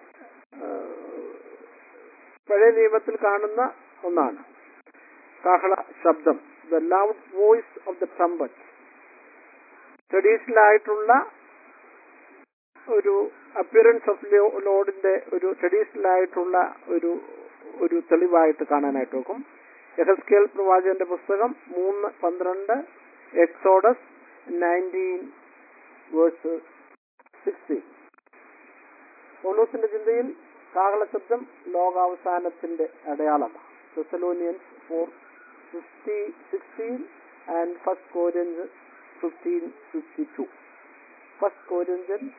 പഴയ നിയമത്തിൽ കാണുന്ന ഒന്നാണ്. കാഹള ശബ്ദം, the loud voice of the trumpet, traditional ആയിട്ടുള്ള ഒരു അപ്പിയറൻസ് ഓഫ് ലോർഡിന്റെ ഒരു ട്രഡീഷണൽ ആയിട്ടുള്ള ഒരു തെളിവായിട്ട് കാണാനായിട്ട് നോക്കും. യെഹെസ്കേൽ പ്രവാചകന്റെ പുസ്തകം 3:12, എക്സോഡസ് 19:16. പൗലോസിന്റെ ചിന്തയിൽ കാഹള ശബ്ദം ലോകാവസാനത്തിന്റെ അടയാളമാണ്. തെസ്സലോനിയൻസ് 4:16 and 1 Corinthians 15:52. 1 Corinthians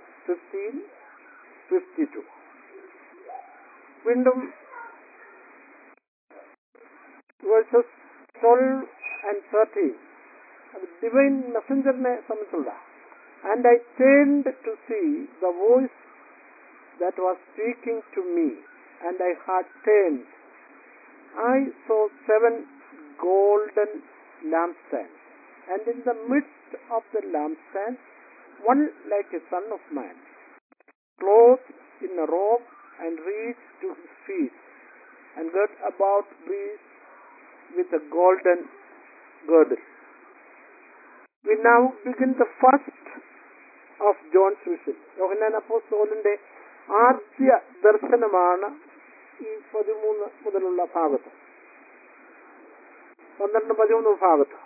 15:52. വീണ്ടും വേഴ്സസ് 12 and 13 അത് ഡിവൈൻ മെസ്സഞ്ചറിനെ സംബന്ധിച്ചുള്ള. And I turned to see the voice that was speaking to me, and I had turned. I saw 7 golden lampstands, and in the midst of the lampstands one like a son of man, clothed in a robe and reached to his feet, and girt about breast with a golden girdle. We now begin the first of John's vision. യോഹന്നാൻ അപ്പോസ്തലന്റെ ആദ്യ ദർശനമാണ് ഈ 13 മുതലുള്ള ഭാഗത്ത്. 12-13 ഭാഗത്ത്.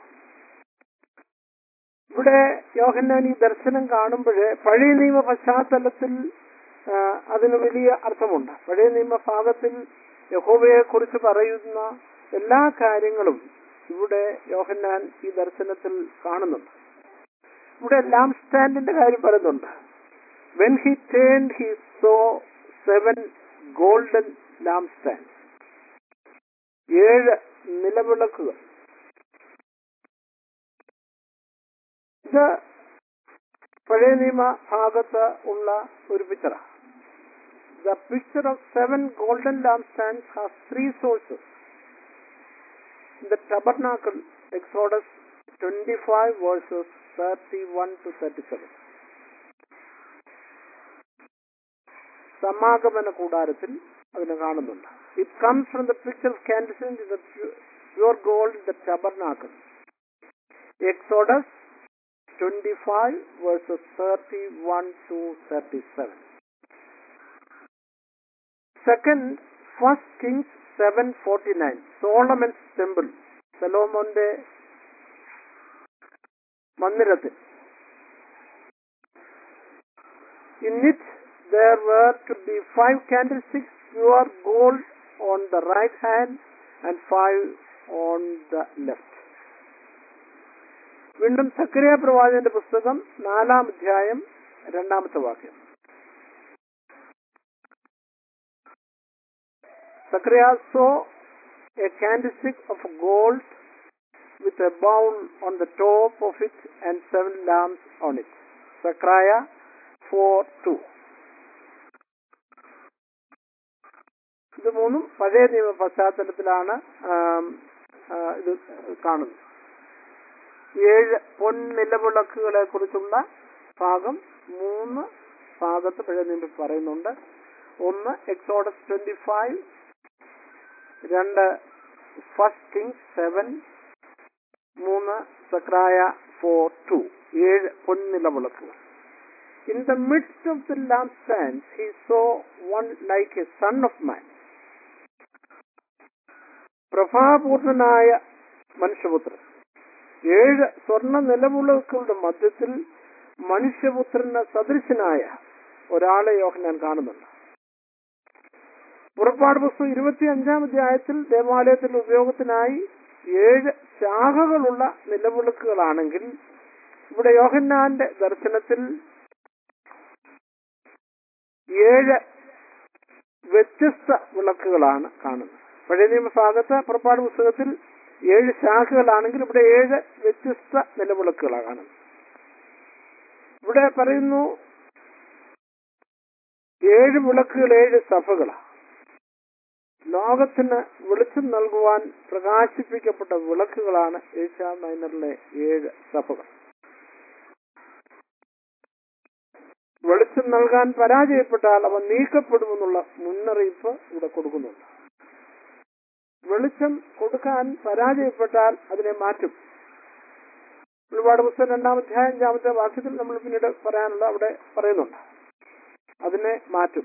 ഇവിടെ യോഹന്നാൻ ഈ ദർശനം കാണുമ്പോൾ പഴയ നിയമ പശ്ചാത്തലത്തിൽ അതിന് വലിയ അർത്ഥമുണ്ട്. പഴയ നിയമ ഭാഗത്തിൽ യഹോവയെ കുറിച്ച് പറയുന്ന എല്ലാ കാര്യങ്ങളും ഇവിടെ യോഹന്നാൻ ഈ ദർശനത്തിൽ കാണുന്നുണ്ട്. ഇവിടെ ലാംപ് സ്റ്റാൻഡിന്റെ കാര്യം പറയുന്നുണ്ട്. When he turned, he saw 7 golden lampstands. 7 നിലവിളക്കുകൾ. ഇത് പഴയ നിയമ ഭാഗത്ത് ഉള്ള ഒരു പിക്ചറാണ്. The picture of 7 golden lampstands has 3 sources. The tabernacle, Exodus 25 verses 31-37. സമാഗമന കൂടാരത്തിൽ അതിനെ കാണുന്നുണ്ട്. It comes from the picture of candlesticks in the pure gold in the tabernacle. Exodus 25 verses 31-37. Second, 1 Kings 7:49. Solomon's temple. സലോമോന്റെ മന്ദിരത്തിൽ. In it there were to be 5 candlesticks, pure gold on the right hand and 5 on the left. വീണ്ടും സക്കറിയ പ്രവാചകന്റെ പുസ്തകം 4-ാം അധ്യായം 2-ാമത്തെ വാക്യം. Zechariah saw a candlestick of gold with a bowl on the top of it and 7 lamps on it. Zechariah 4:2. ഇത് മൂന്നും പഴയ നിയമ പശ്ചാത്തലത്തിലാണ് ഇത് കാണുന്നത്. 7 പൊൻനിലവിളക്കുകളെ കുറിച്ചുള്ള ഭാഗം 3 ഭാഗത്ത് പഴയ നിയമത്തിൽ പറയുന്നുണ്ട്. ഒന്ന് എക്സോഡസ് 25, 2 ഫസ്റ്റ് കിങ്സ് 7, 3 സെക്രായ 4:2. 7 പൊൻനിലവിളക്കുകൾ. In the midst of the lampstands he saw one like a son of man. പ്രഭാപൂർണനായ മനുഷ്യപുത്രൻ. 7 സ്വർണ്ണ നിലവിളക്കുകളുടെ മധ്യത്തിൽ മനുഷ്യപുത്രന് സദൃശനായ ഒരാളെ യോഹന്നാൻ കാണുന്നുണ്ട്. പുറപ്പാട് പുസ്തകം 25-ാം അധ്യായത്തിൽ ദേവാലയത്തിന്റെ ഉപയോഗത്തിനായി 7 ശാഖകളുള്ള നിലവിളക്കുകളാണെങ്കിൽ ഇവിടെ യോഹന്നാന്റെ ദർശനത്തിൽ 7 വ്യത്യസ്ത വിളക്കുകളാണ് കാണുന്നത്. പഴയ നിയമഭാഗത്ത് പുറപ്പാട് പുസ്തകത്തിൽ 7 ശാഖകളാണെങ്കിൽ ഇവിടെ 7 വ്യത്യസ്ത നിലവിളക്കുകളാണ് കാണുന്നത്. ഇവിടെ പറയുന്നു 7 വിളക്കുകൾ 7 സഭകളാണ്. ലോകത്തിന് വെളിച്ചം നൽകുവാൻ പ്രകാശിപ്പിക്കപ്പെട്ട വിളക്കുകളാണ് ഏഷ്യ മൈനറിലെ 7 സഭകൾ. വെളിച്ചം നൽകാൻ പരാജയപ്പെട്ടാൽ അവ നീക്കപ്പെടുമെന്നുള്ള മുന്നറിയിപ്പ് ഇവിടെ കൊടുക്കുന്നുണ്ട്. വെളിച്ചം കൊടുക്കാൻ പരാജയപ്പെട്ടാൽ അതിനെ മാറ്റും. ഒരുപാട് പുസ്തകം 2-ാം അധ്യായം 5-ാമത്തെ വാക്യത്തിൽ നമ്മൾ പിന്നീട് പറയാനുള്ള അവിടെ പറയുന്നുണ്ട്. അതിനെ മാറ്റും.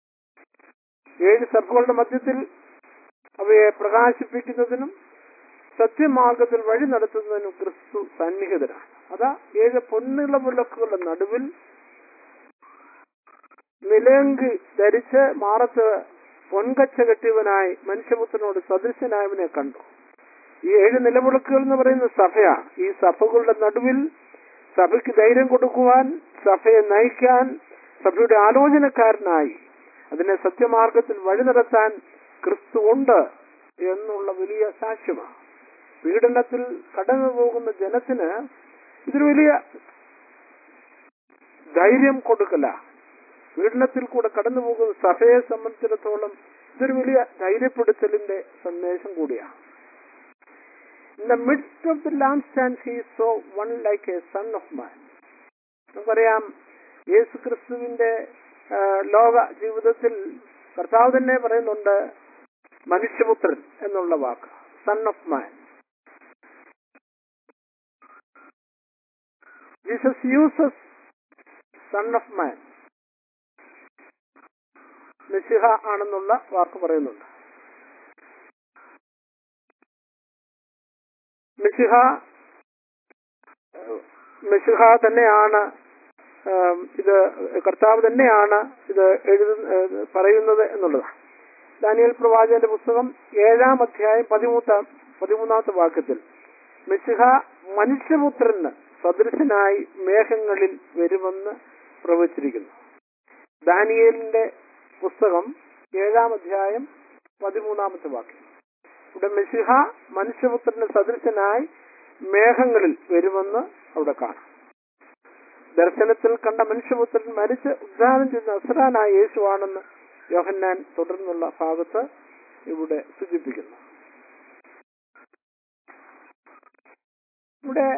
7 സഭകളുടെ മധ്യത്തിൽ അവയെ പ്രകാശിപ്പിക്കുന്നതിനും സത്യമാർഗത്തിൽ വഴി നടത്തുന്നതിനും ക്രിസ്തു സന്നിഹിതനാണ്. അതാ 7 പൊൻനിലവിളക്കുകളുടെ നടുവിൽ നിലങ്കി ധരിച്ച് മാറത്ത് പൊൻകച്ച കെട്ടിയവനായി മനുഷ്യപുത്രനോട് സദൃശനായവനെ കണ്ടു. ഈ 7 നിലവിളക്കുകൾ എന്ന് പറയുന്ന സഭയാണ്. ഈ സഭകളുടെ നടുവിൽ സഭയ്ക്ക് ധൈര്യം കൊടുക്കുവാൻ, സഭയെ നയിക്കാൻ, സഭയുടെ ആലോചനക്കാരനായി അതിനെ സത്യമാർഗത്തിൽ വഴി നടത്താൻ ക്രിസ്തു ഉണ്ട് എന്നുള്ള വലിയ സാക്ഷ്യമാണ്. പീഡനത്തിൽ കടന്നു പോകുന്ന ജനത്തിന് ഇതൊരു വലിയ ധൈര്യം കൊടുക്കല. പീഡനത്തിൽ കൂടെ കടന്നു പോകുന്ന സഭയെ സംബന്ധിച്ചിടത്തോളം ഇതൊരു വലിയ ധൈര്യപ്പെടുത്തലിന്റെ സന്ദേശം കൂടിയാണ്. In the midst of the lampstands he saw one like a son of man. നമുക്കറിയാം യേശു ക്രിസ്തുവിന്റെ ലോക ജീവിതത്തിൽ കർത്താവ് തന്നെ പറയുന്നുണ്ട് മനുഷ്യപുത്രൻ എന്നുള്ള വാക്ക്, son of man. Jesus uses son of man, messiah ആണെന്നുള്ള വാക്ക് പറയുന്നുണ്ട്. മെശിഹ തന്നെയാണ് ഇത്, കർത്താവ് തന്നെയാണ് ഇത് പറയുന്നത് എന്നുള്ളതാണ്. ദാനിയേൽ പ്രവാചകന്റെ പുസ്തകം 7-ാം അധ്യായം 13-ാമത്തെ വാക്യത്തിൽ മെശിഹ മനുഷ്യപുത്രന് സദൃശനായി മേഘങ്ങളിൽ വരുമെന്ന് പ്രവചിച്ചിരിക്കുന്നു. ദാനിയേലിന്റെ പുസ്തകം 7-ാം അധ്യായം 13-ാമത്തെ വാക്യം. ഇവിടെ മെശിഹ മനുഷ്യപുത്രന് സദൃശനായി മേഘങ്ങളിൽ വരുമെന്ന് അവിടെ കാണാം. ദർശനത്തിൽ കണ്ട മനുഷ്യപുത്രൻ മരിച്ച് ഉദ്ധാനം ചെയ്ത നസ്രാനായ യേശുവാണെന്ന് യോഹന്നാൻ തുടർന്നുള്ള ഭാഗത്ത് ഇവിടെ സൂചിപ്പിക്കുന്നു. ഇവിടെ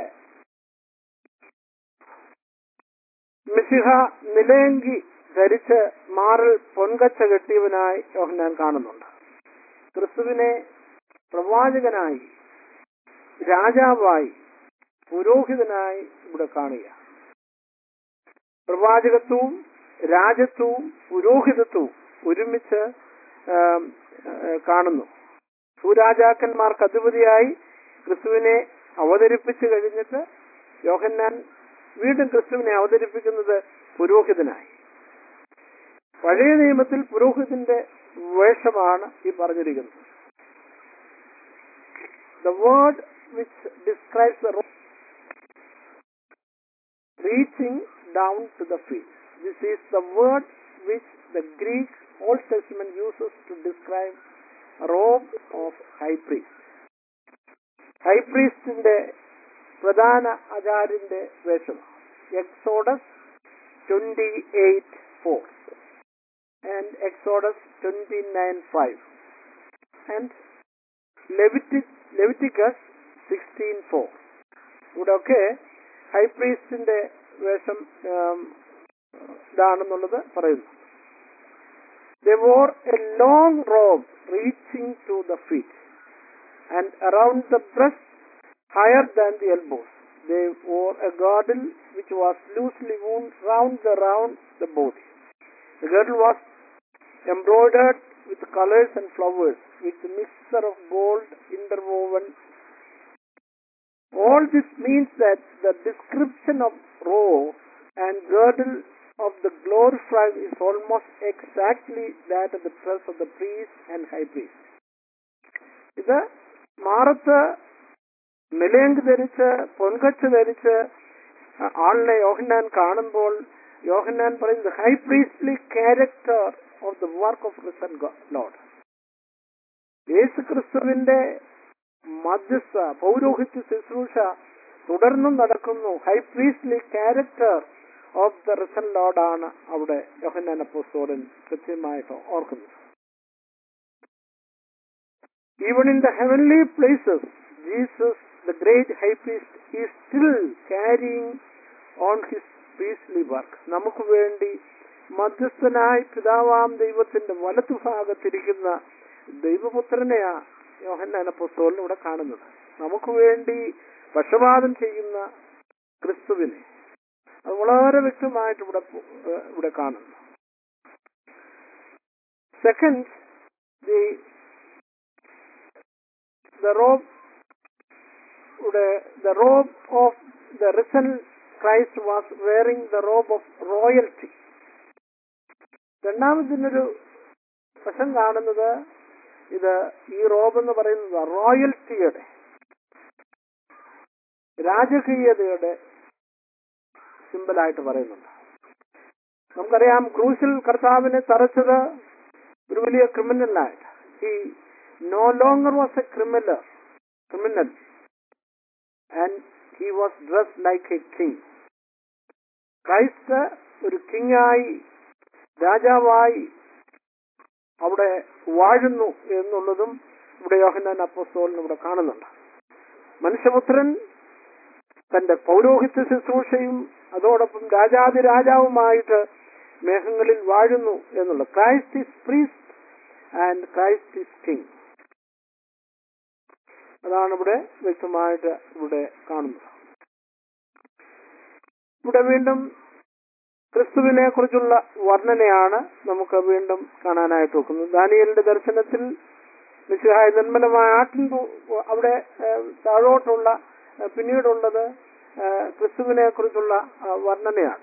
മെശിഹ നിലയങ്കി ധരിച്ച് മാറിൽ പൊൻകച്ച കെട്ടിയവനായി യോഹന്നാൻ കാണുന്നുണ്ട്. ക്രിസ്തുവിനെ പ്രവാചകനായി, രാജാവായി, പുരോഹിതനായി ഇവിടെ കാണുക. പ്രവാചകത്വവും രാജത്വവും പുരോഹിതത്വവും ഒരുമിച്ച് കാണുന്നു. ഭൂരാജാക്കന്മാർക്ക് അധിപതിയായി ക്രിസ്തുവിനെ അവതരിപ്പിച്ചു കഴിഞ്ഞിട്ട് യോഹന്നാൻ വീണ്ടും ക്രിസ്തുവിനെ അവതരിപ്പിക്കുന്നത് പുരോഹിതനായി. പഴയ നിയമത്തിൽ പുരോഹിതന്റെ വേഷമാണ് ഈ പറഞ്ഞിരിക്കുന്നത്. The word which describes the robe reaching down to the feet. This is the word which the Greek Old Testament uses to describe a robe of high priest. High priestന്റെ പ്രധാന ആചാര്യന്റെ വേഷം. Exodus 28:4 and Exodus 29:5 and Leviticus 16:4. ഇവിടെയൊക്കെ high പ്രീസ്റ്റിന്റെ വേഷം ഇതാണെന്നുള്ളത് പറയുന്നു. They wore a long robe reaching to the feet and around the breast higher than the elbows. They wore a girdle which was loosely wound round the body. The girdle was embroidered with colors and flowers, with a mixture of gold interwoven. All this means that the description of robe and girdle of the glorified is almost exactly that of the dress of the priest and high priest. ഇത് മാറത്ത് നിലയങ്കി ധരിച്ച് പൊൻകച്ച ധരിച്ച് ആളിനെ യോഹന്നാൻ കാണുമ്പോൾ യോഹന്നാൻ പറയുന്നത് high priestly character of the work of risen lord. Yesu ക്രിസ്തുവിന്റെ മധ്യസ്ഥ പൗരോഹിത്യ ശുശ്രൂഷ തുടർന്നും നടക്കുന്നു. High priestly character of the risen lord ആണ് അവിടെ യോഹന്നാൻ അപ്പോസ്തലൻ കൃത്യമായിട്ട് ഓർക്കുന്നത്. Even in the heavenly places, Jesus, the great high priest, is still carrying on his priestly work. നമുക്ക് വേണ്ടി മധ്യസ്ഥനായി പിതാവാം ദൈവത്തിന്റെ വലത്തുഭാഗത്തിരിക്കുന്ന ദൈവപുത്രനെയാ യോഹന്നാൻ അപ്പോസ്തലൻ ഇവിടെ കാണുന്നത്. നമുക്ക് വേണ്ടി പക്ഷപാതം ചെയ്യുന്ന ക്രിസ്തുവിനെ അത് വളരെ വ്യക്തമായിട്ട് ഇവിടെ കാണുന്നു. Second, the robe of the risen Christ was wearing the robe of royalty. രണ്ടാമതിനൊരു വശം കാണുന്നത് ഇത് ഈ റോബ് എന്ന് പറയുന്നത് റോയൽറ്റിയുടെ, രാജകീയതയുടെ സിമ്പലായിട്ട് പറയുന്നുണ്ട്. നമുക്കറിയാം ക്രൂശിൽ കർത്താവിനെ തറച്ചത് ഒരു വലിയ ക്രിമിനലായിട്ട്. He no longer was a criminal and he was dressed like a king. Christ ഒരു കിങ്ങായി, രാജാവായി അവിടെ വാഴുന്നു എന്നുള്ളതും ഇവിടെ യോഹന്നാൻ അപ്പോസ്തലൻ ഇവിടെ കാണുന്നുണ്ട്. മനുഷ്യപുത്രൻ തന്റെ പൗരോഹിത്യ ശുശ്രൂഷയും അതോടൊപ്പം രാജാതിരാജാവുമായിട്ട് മേഘങ്ങളിൽ വാഴുന്നു എന്നുള്ളത്. Christ is priest and Christ is king. അതാണ് ഇവിടെ വ്യക്തമായിട്ട് ഇവിടെ കാണുന്നത്. ഇവിടെ വീണ്ടും ക്രിസ്തുവിനെ കുറിച്ചുള്ള വർണ്ണനയാണ് നമുക്ക് വീണ്ടും കാണാനായിട്ട് നോക്കുന്നത്. ദാനിയേലിന്റെ ദർശനത്തിൽ മിശിഹായ നിർമ്മലമായ അവിടെ താഴോട്ടുള്ള പിന്നീടുള്ളത് ക്രിസ്തുവിനെ കുറിച്ചുള്ള വർണ്ണനയാണ്.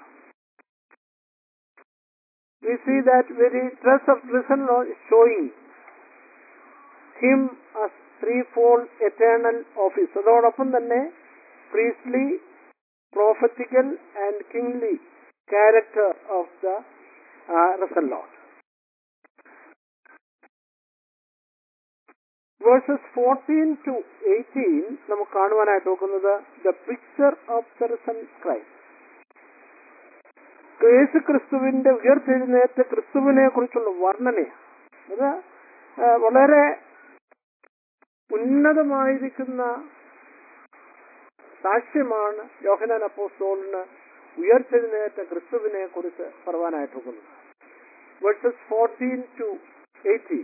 We see that very dress of risen Lord is showing him as threefold eternal office. അതോടൊപ്പം തന്നെ priestly, prophetical and kingly character of the risen Lord. Verses 14 to 18 നമുക്ക് കാണുവാനായിട്ട് നോക്കുന്നത് the picture of the risen Christ. യേശു ക്രിസ്തുവിന്റെ ഉയർത്തെഴുന്നേറ്റ ക്രിസ്തുവിനെ കുറിച്ചുള്ള വർണ്ണനയാണ്. അത് വളരെ ഉന്നതമായിരിക്കുന്ന സാക്ഷ്യമാണ് യോഹന്നാൻ അപ്പോസ്തലന് ഉയർത്തെഴുന്നേറ്റ ക്രിസ്തുവിനെ കുറിച്ച് പറയാനായിട്ടുള്ളത്. Verses 14 to 18.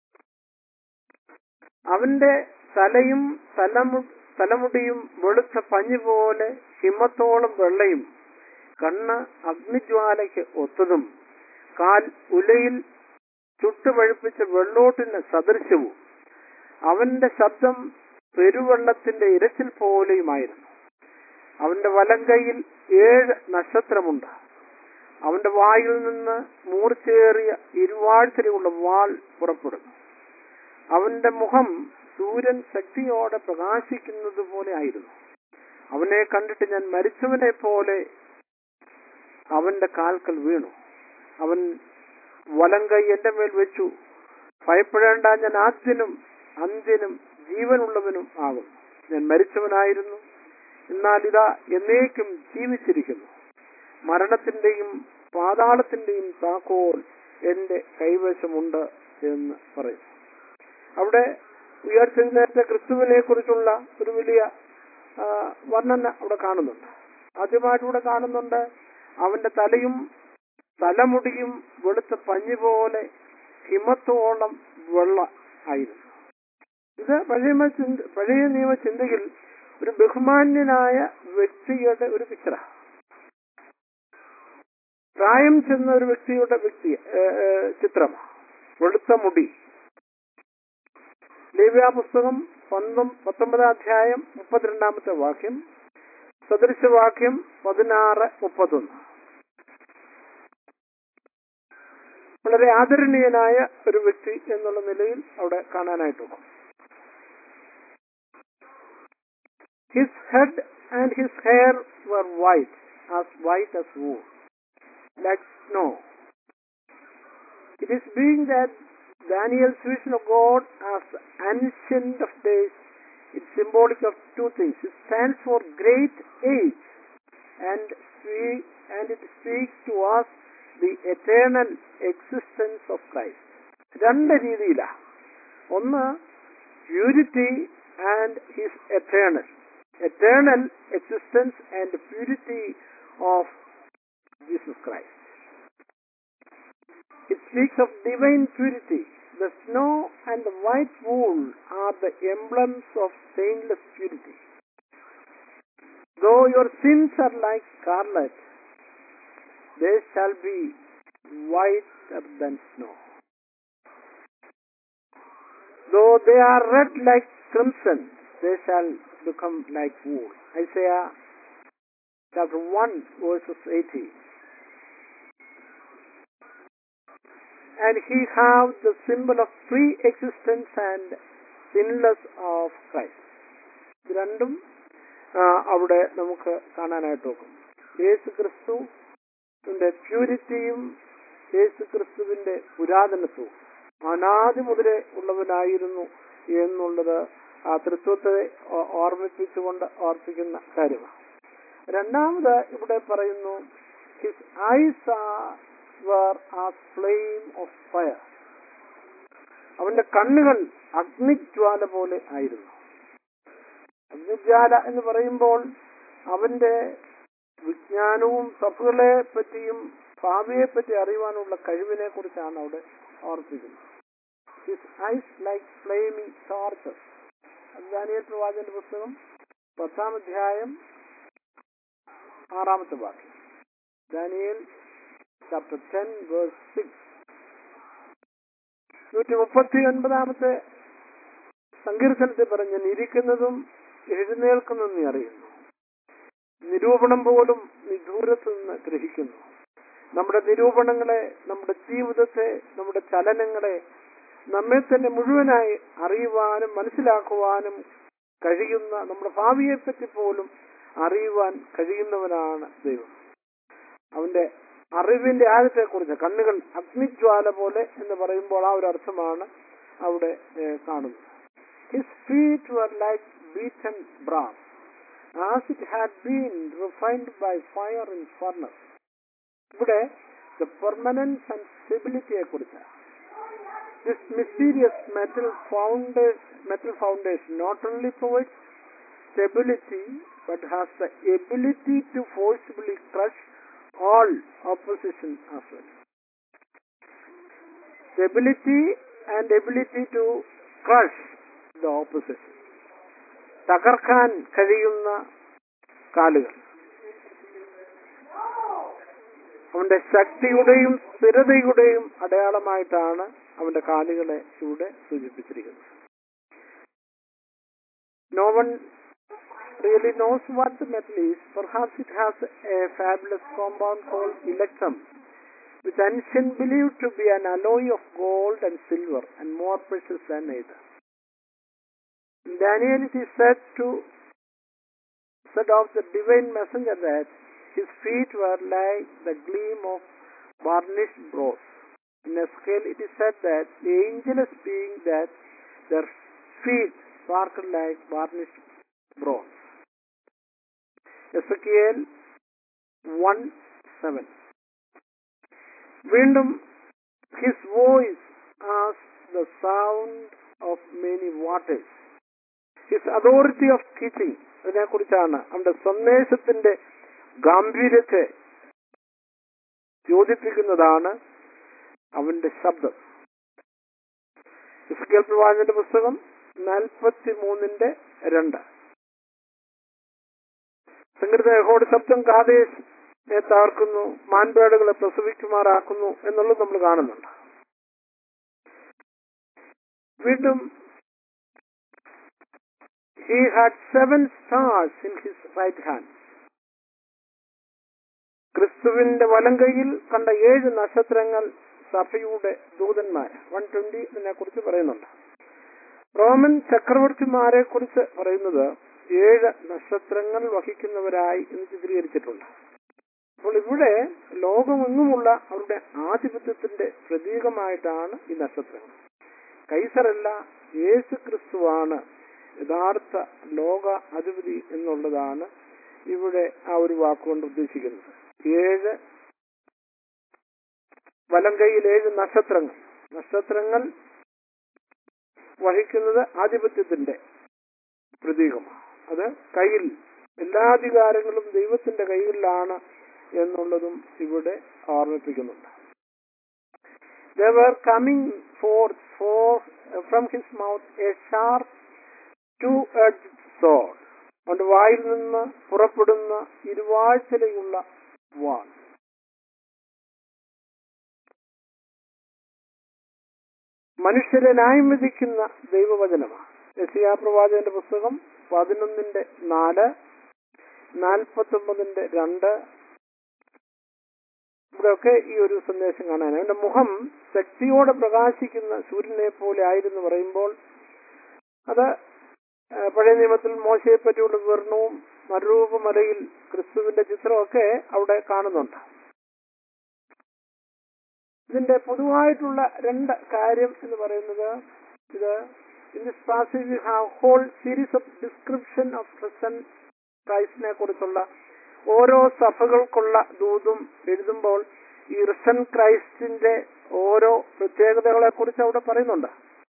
അവന്റെ തലയും തലമുടിയും വെളുത്ത പഞ്ഞി പോലെ ഹിമത്തോളം വെള്ളയും, കണ്ണ് അഗ്നിജ്വാലയ്ക്ക് ഒത്തതും, കാൽ ഉലയിൽ ചുട്ടുപഴുപ്പിച്ച വെള്ളോട്ടിന് സദൃശവും, അവന്റെ ശബ്ദം പെരുവെള്ളത്തിന്റെ ഇരച്ചിൽ പോലെയുമായിരുന്നു. അവന്റെ വലങ്കൈയിൽ 7 നക്ഷത്രമുണ്ട്. അവന്റെ വായിൽ നിന്ന് മൂർച്ചയേറിയ ഇരുവാഴ്ചയുള്ള വാൾ പുറപ്പെടുന്നു. അവന്റെ മുഖം സൂര്യൻ ശക്തിയോടെ പ്രകാശിക്കുന്നത് പോലെ ആയിരുന്നു. അവനെ കണ്ടിട്ട് ഞാൻ മരിച്ചവനെ പോലെ അവന്റെ കാൽക്കൽ വീണു. അവൻ വലങ്കൈ എന്റെ മേൽ വെച്ചു. ഭയപ്പെടേണ്ട, ഞാൻ ആദ്യനും അന്ത്യനും ജീവനുള്ളവനും ആകുന്നു. ഞാൻ മരിച്ചവനായിരുന്നു, എന്നാൽ ഇതാ എന്നേക്കും ജീവിച്ചിരിക്കുന്നു. മരണത്തിന്റെയും പാതാളത്തിന്റെയും താക്കോൽ എന്റെ കൈവശമുണ്ട് എന്ന് പറയും. അവിടെ ഉയർത്തെഴുന്നേറ്റ ക്രിസ്തുവിനെ കുറിച്ചുള്ള ഒരു വലിയ വർണ്ണന അവിടെ കാണുന്നുണ്ട്. ആദ്യമായിട്ടിവിടെ കാണുന്നുണ്ട് അവന്റെ തലയും തലമുടിയും വെളുത്ത പഞ്ഞി പോലെ ഹിമത്തോളം വെള്ള ആയിരുന്നു. ഇത് പഴയ നിയമ ചിന്തയിൽ ഒരു ബഹുമാന്യനായ വ്യക്തിയുടെ ഒരു പിക്ചറാണ്. പ്രായം ചെന്ന ഒരു വ്യക്തിയുടെ ചിത്രമാണ്. വെളുത്ത മുടി. ലേവ്യ പുസ്തകം 19 അധ്യായം 32 വാക്യം, സദൃശവാക്യം 16:31. വളരെ ആദരണീയനായ ഒരു വ്യക്തി എന്നുള്ള നിലയിൽ അവിടെ കാണാനായിട്ടുള്ളൂ. His head and his hair were white as wool, like snow. It is being that Daniel's vision of God as ancient of days, it's symbolic of two things. It stands for great age and it speaks to us the eternal existence of Christ. രണ്ട് രീതിയിലാണ്. ഒന്ന് purity and his eternal existence and purity of Jesus Christ. It speaks of divine purity. The snow and the white wool are the emblems of stainless purity. Though your sins are like scarlet, they shall be whiter than snow. Though they are red like crimson, they shall become like wool. Isaiah chapter 1 verses 18. And he have the symbol of pre-existence and sinless of Christ. ഇത് രണ്ടും അവിടെ നമുക്ക് കാണാനായിട്ട് നോക്കും. യേശു ക്രിസ്തുവിന്റെ പ്യൂരിറ്റിയും യേശു ക്രിസ്തുവിന്റെ പുരാതനത്വവും അനാദി മുതലേ ഉള്ളവനായിരുന്നു എന്നുള്ളത് ആ തൃത്വത്തെ ഓർപ്പിക്കുന്ന കാര്യമാണ്. രണ്ടാമത് ഇവിടെ പറയുന്നു his eyes were as flame of fire. അവന്റെ കണ്ണുകൾ അഗ്നിജ്വാല പോലെ ആയിരുന്നു. അഗ്നിജ്വാല എന്ന് പറയുമ്പോൾ അവന്റെ വിജ്ഞാനവും സഭകളെ പറ്റിയും ഭാവിയെ പറ്റി അറിയുവാനുള്ള കഴിവിനെ കുറിച്ചാണ് അവിടെ ഓർപ്പിക്കുന്നത്. His eyes like flaming torches. Daniel പ്രവാചകന്റെ പുസ്തകം 10 അധ്യായം 6 വാക്യം. Daniel chapter 10 verse 6. 139 സങ്കീർത്തനത്തിൽ പറഞ്ഞ ഇരിക്കുന്നതും എഴുന്നേൽക്കുന്നെന്ന് നീ അറിയുന്നു. നിരൂപണം പോലും നീ ദൂരത്തു നിന്ന് ഗ്രഹിക്കുന്നു. നമ്മുടെ നിരൂപണങ്ങളെ, നമ്മുടെ ജീവിതത്തെ, നമ്മുടെ ചലനങ്ങളെ, നമ്മെ തന്നെ മുഴുവനായി അറിയുവാനും മനസ്സിലാക്കുവാനും കഴിയുന്ന, നമ്മുടെ ഭാവിയെപ്പറ്റി പോലും അറിയുവാൻ കഴിയുന്നവനാണ് ദൈവം. അവന്റെ അറിവിന്റെ ആഴത്തെക്കുറിച്ച് കണ്ണുകൾ അഗ്നിജ്വാല പോലെ എന്ന് പറയുമ്പോൾ ആ ഒരു അർത്ഥമാണ് അവിടെ കാണുന്നത്. His feet were like beaten brass, as it had been refined by fire in furnace. ഇവിടെ the permanence and stability യെക്കുറിച്ച്, this mysterious metal foundation not only provides stability but has the ability to forcibly crush all opposition as well. Stability and ability to crush the opposition. തകർക്കാൻ കഴിയുന്ന കാലുകൾ. അവന്റെ ശക്തിയുടെയും സ്ഥിരതയുടെയും അടയാളമായിട്ടാണ് അവന്റെ കാലുകളെ ഇവിടെ സൂചിപ്പിച്ചിരിക്കുന്നത്. No one really knows what the metal is. Perhaps it has a fabulous compound called electrum, which ancients believed to be an alloy of gold and silver and more precious than either. In Daniel it is said of the divine messenger that his feet were like the gleam of varnished bronze. In Ezekiel it is said that the angels being that their feet sparkled like varnished bronze. Ezekiel 1:7. വീണ്ടും his voice as the sound of many waters. His authority of teaching, അതിനെക്കുറിച്ചാണ്. അവന്റെ സന്ദേശത്തിന്റെ ഗാംഭീര്യത്തെ യോജിപ്പിക്കുന്നതാണ് അവന്റെ ശബ്ദം. Ezekiel പ്രവാചകന്റെ പുസ്തകം 43:2. സംഗീത യഹോവയുടെ ശബ്ദം കാദേശിനെ താർക്കുന്നു, മാൻപേടകളെ പ്രസവിക്കുമാറാക്കുന്നു എന്നുള്ളത് നമ്മൾ കാണുന്നുണ്ട്. വീണ്ടും he had 7 stars in his right hand. ക്രിസ്തുവിന്റെ വലം കൈയിൽ കണ്ട 7 നക്ഷത്രങ്ങൾ സഭയുടെ ദൂതന്മാർ. 120 ഇതിനെ കുറിച്ച് പറയുന്നുണ്ട്. റോമൻ ചക്രവർത്തിമാരെ കുറിച്ച് പറയുന്നത് 7 നക്ഷത്രങ്ങൾ വഹിക്കുന്നവരായി എന്ന് ചിത്രീകരിച്ചിട്ടുണ്ട്. അപ്പോൾ ഇവിടെ ലോകമെങ്ങുമുള്ള അവരുടെ ആധിപത്യത്തിന്റെ പ്രതീകമായിട്ടാണ് ഈ നക്ഷത്രങ്ങൾ. കൈസറല്ല, യേശു ക്രിസ്തുവാണ് യഥാർത്ഥ ലോക അധിപതി എന്നുള്ളതാണ് ഇവിടെ ആ ഒരു വാക്കുകൊണ്ട് ഉദ്ദേശിക്കുന്നത്. 7 വലം കൈയിൽ 7 നക്ഷത്രങ്ങൾ വഹിക്കുന്നത് ആധിപത്യത്തിന്റെ പ്രതീകമാണ്. അത് കയ്യിൽ, എല്ലാ അധികാരങ്ങളും ദൈവത്തിന്റെ കൈകളിലാണ് എന്നുള്ളതും ഇവിടെ ഓർമ്മിപ്പിക്കുന്നുണ്ട്. They were coming forth from his mouth a sharp two-edged sword. അവന്റെ വായിൽ നിന്ന് പുറപ്പെടുന്ന ഇരുവാഴ്ചയിലുള്ള വാൾ. മനുഷ്യരെ ന്യായം വിധിക്കുന്ന ദൈവവചനമാണ്. യെശയ്യാ പ്രവാചകന്റെ പുസ്തകം 11:4, 49:2 ഇവിടെയൊക്കെ ഈ ഒരു സന്ദേശം കാണാൻ. അവന്റെ മുഖം ശക്തിയോടെ പ്രകാശിക്കുന്ന സൂര്യനെ പോലെ ആയിരുന്നു പറയുമ്പോൾ അത് പഴയ നിയമത്തിൽ മോശയെ പറ്റിയുള്ള വിവരണവും മരുഭൂമിമലയിൽ ക്രിസ്തുവിന്റെ ചിത്രമൊക്കെ അവിടെ കാണുന്നുണ്ട്. ഇതിന്റെ പൊതുവായിട്ടുള്ള 2 കാര്യം എന്ന് പറയുന്നത്, ഇത് in this passage we have whole series of description of risen Christനെ കുറിച്ചുള്ള ഓരോ സഭകൾക്കുള്ള ദൂതും എഴുതുമ്പോൾ ഈ റിസൺ ക്രൈസ്റ്റിന്റെ ഓരോ പ്രത്യേകതകളെ കുറിച്ച് അവിടെ പറയുന്നുണ്ട്.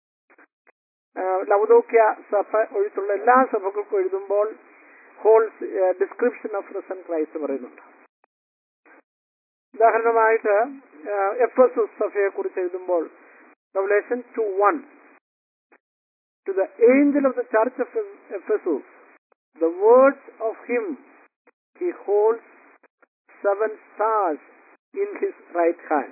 ലവദോക്യ സഭ ഒഴിച്ചുള്ള എല്ലാ സഭകൾക്കും എഴുതുമ്പോൾ whole description of risen Christ പറയുന്നുണ്ട്. ഉദാഹരണമായിട്ട് എഫെസസ് സഭയെ കുറിച്ച് എഴുതുമ്പോൾ Revelation 2:1 to the angel of the church of Ephesus, the words of him he holds 7 stars in his right hand.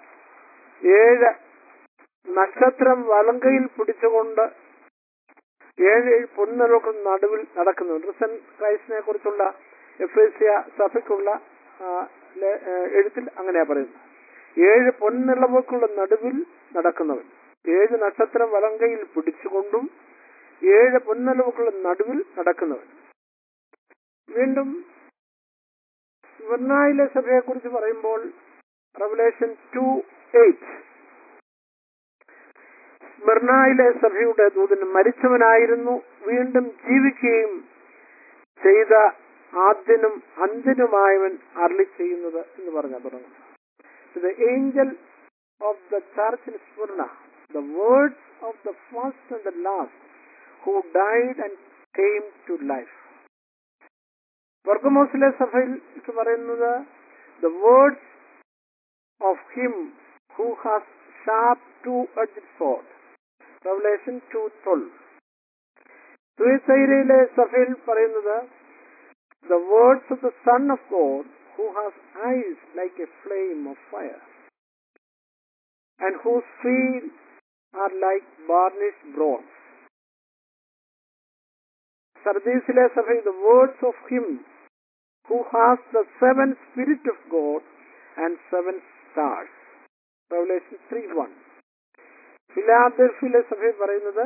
7 നക്ഷത്രം വലങ്കയിൽ പിടിച്ചുകൊണ്ട് 7 പൊൻനിലവുകൾ നടുവിൽ നടക്കുന്നു. റിസൻ ക്രൈസ്റ്റിനെ കുറിച്ചുള്ള എഫേസ്യ സഭയ്ക്കുള്ള എഴുത്തിൽ അങ്ങനെയാ പറയുന്നത്. 7 പൊൻനിലവുകളുടെ നടുവിൽ നടക്കുന്നവൻ, 7 നക്ഷത്രം വലങ്കയിൽ പിടിച്ചുകൊണ്ടും 7 പൊൻനിലവുകളുടെ നടുവിൽ നടക്കുന്നവൻ. വീണ്ടും സ്മിർനയിലെ സഭയെ കുറിച്ച് പറയുമ്പോൾ റെവലേഷൻ 2:8 സ്മിർനയിലെ സഭയുടെ ദൂതൻ മരിച്ചവനായിരുന്നു, വീണ്ടും ജീവിക്കുകയും ചെയ്ത ആദ്യനും അന്ത്യനുമായവൻ അരുളി ചെയ്യുന്നത് എന്ന് പറഞ്ഞാൽ തുടങ്ങും. The angel of the church in Smyrna, the words of the first and the last, who died and came to life. പെർഗമോസിലെ സഭയിൽ പറയുന്നത് the words of him who has sharp two-edged sword. Revelation 2:12. തുയസൈരയിലെ സഭയിൽ പറയുന്നത് the words of the Son of God, who has eyes like a flame of fire, and whose feet are like burnished bronze. Sardisile Safai, the words of him who has the 7 Spirit of God and 7 stars. Revelation 3:1. Philadelphia Safai പറയുന്നത്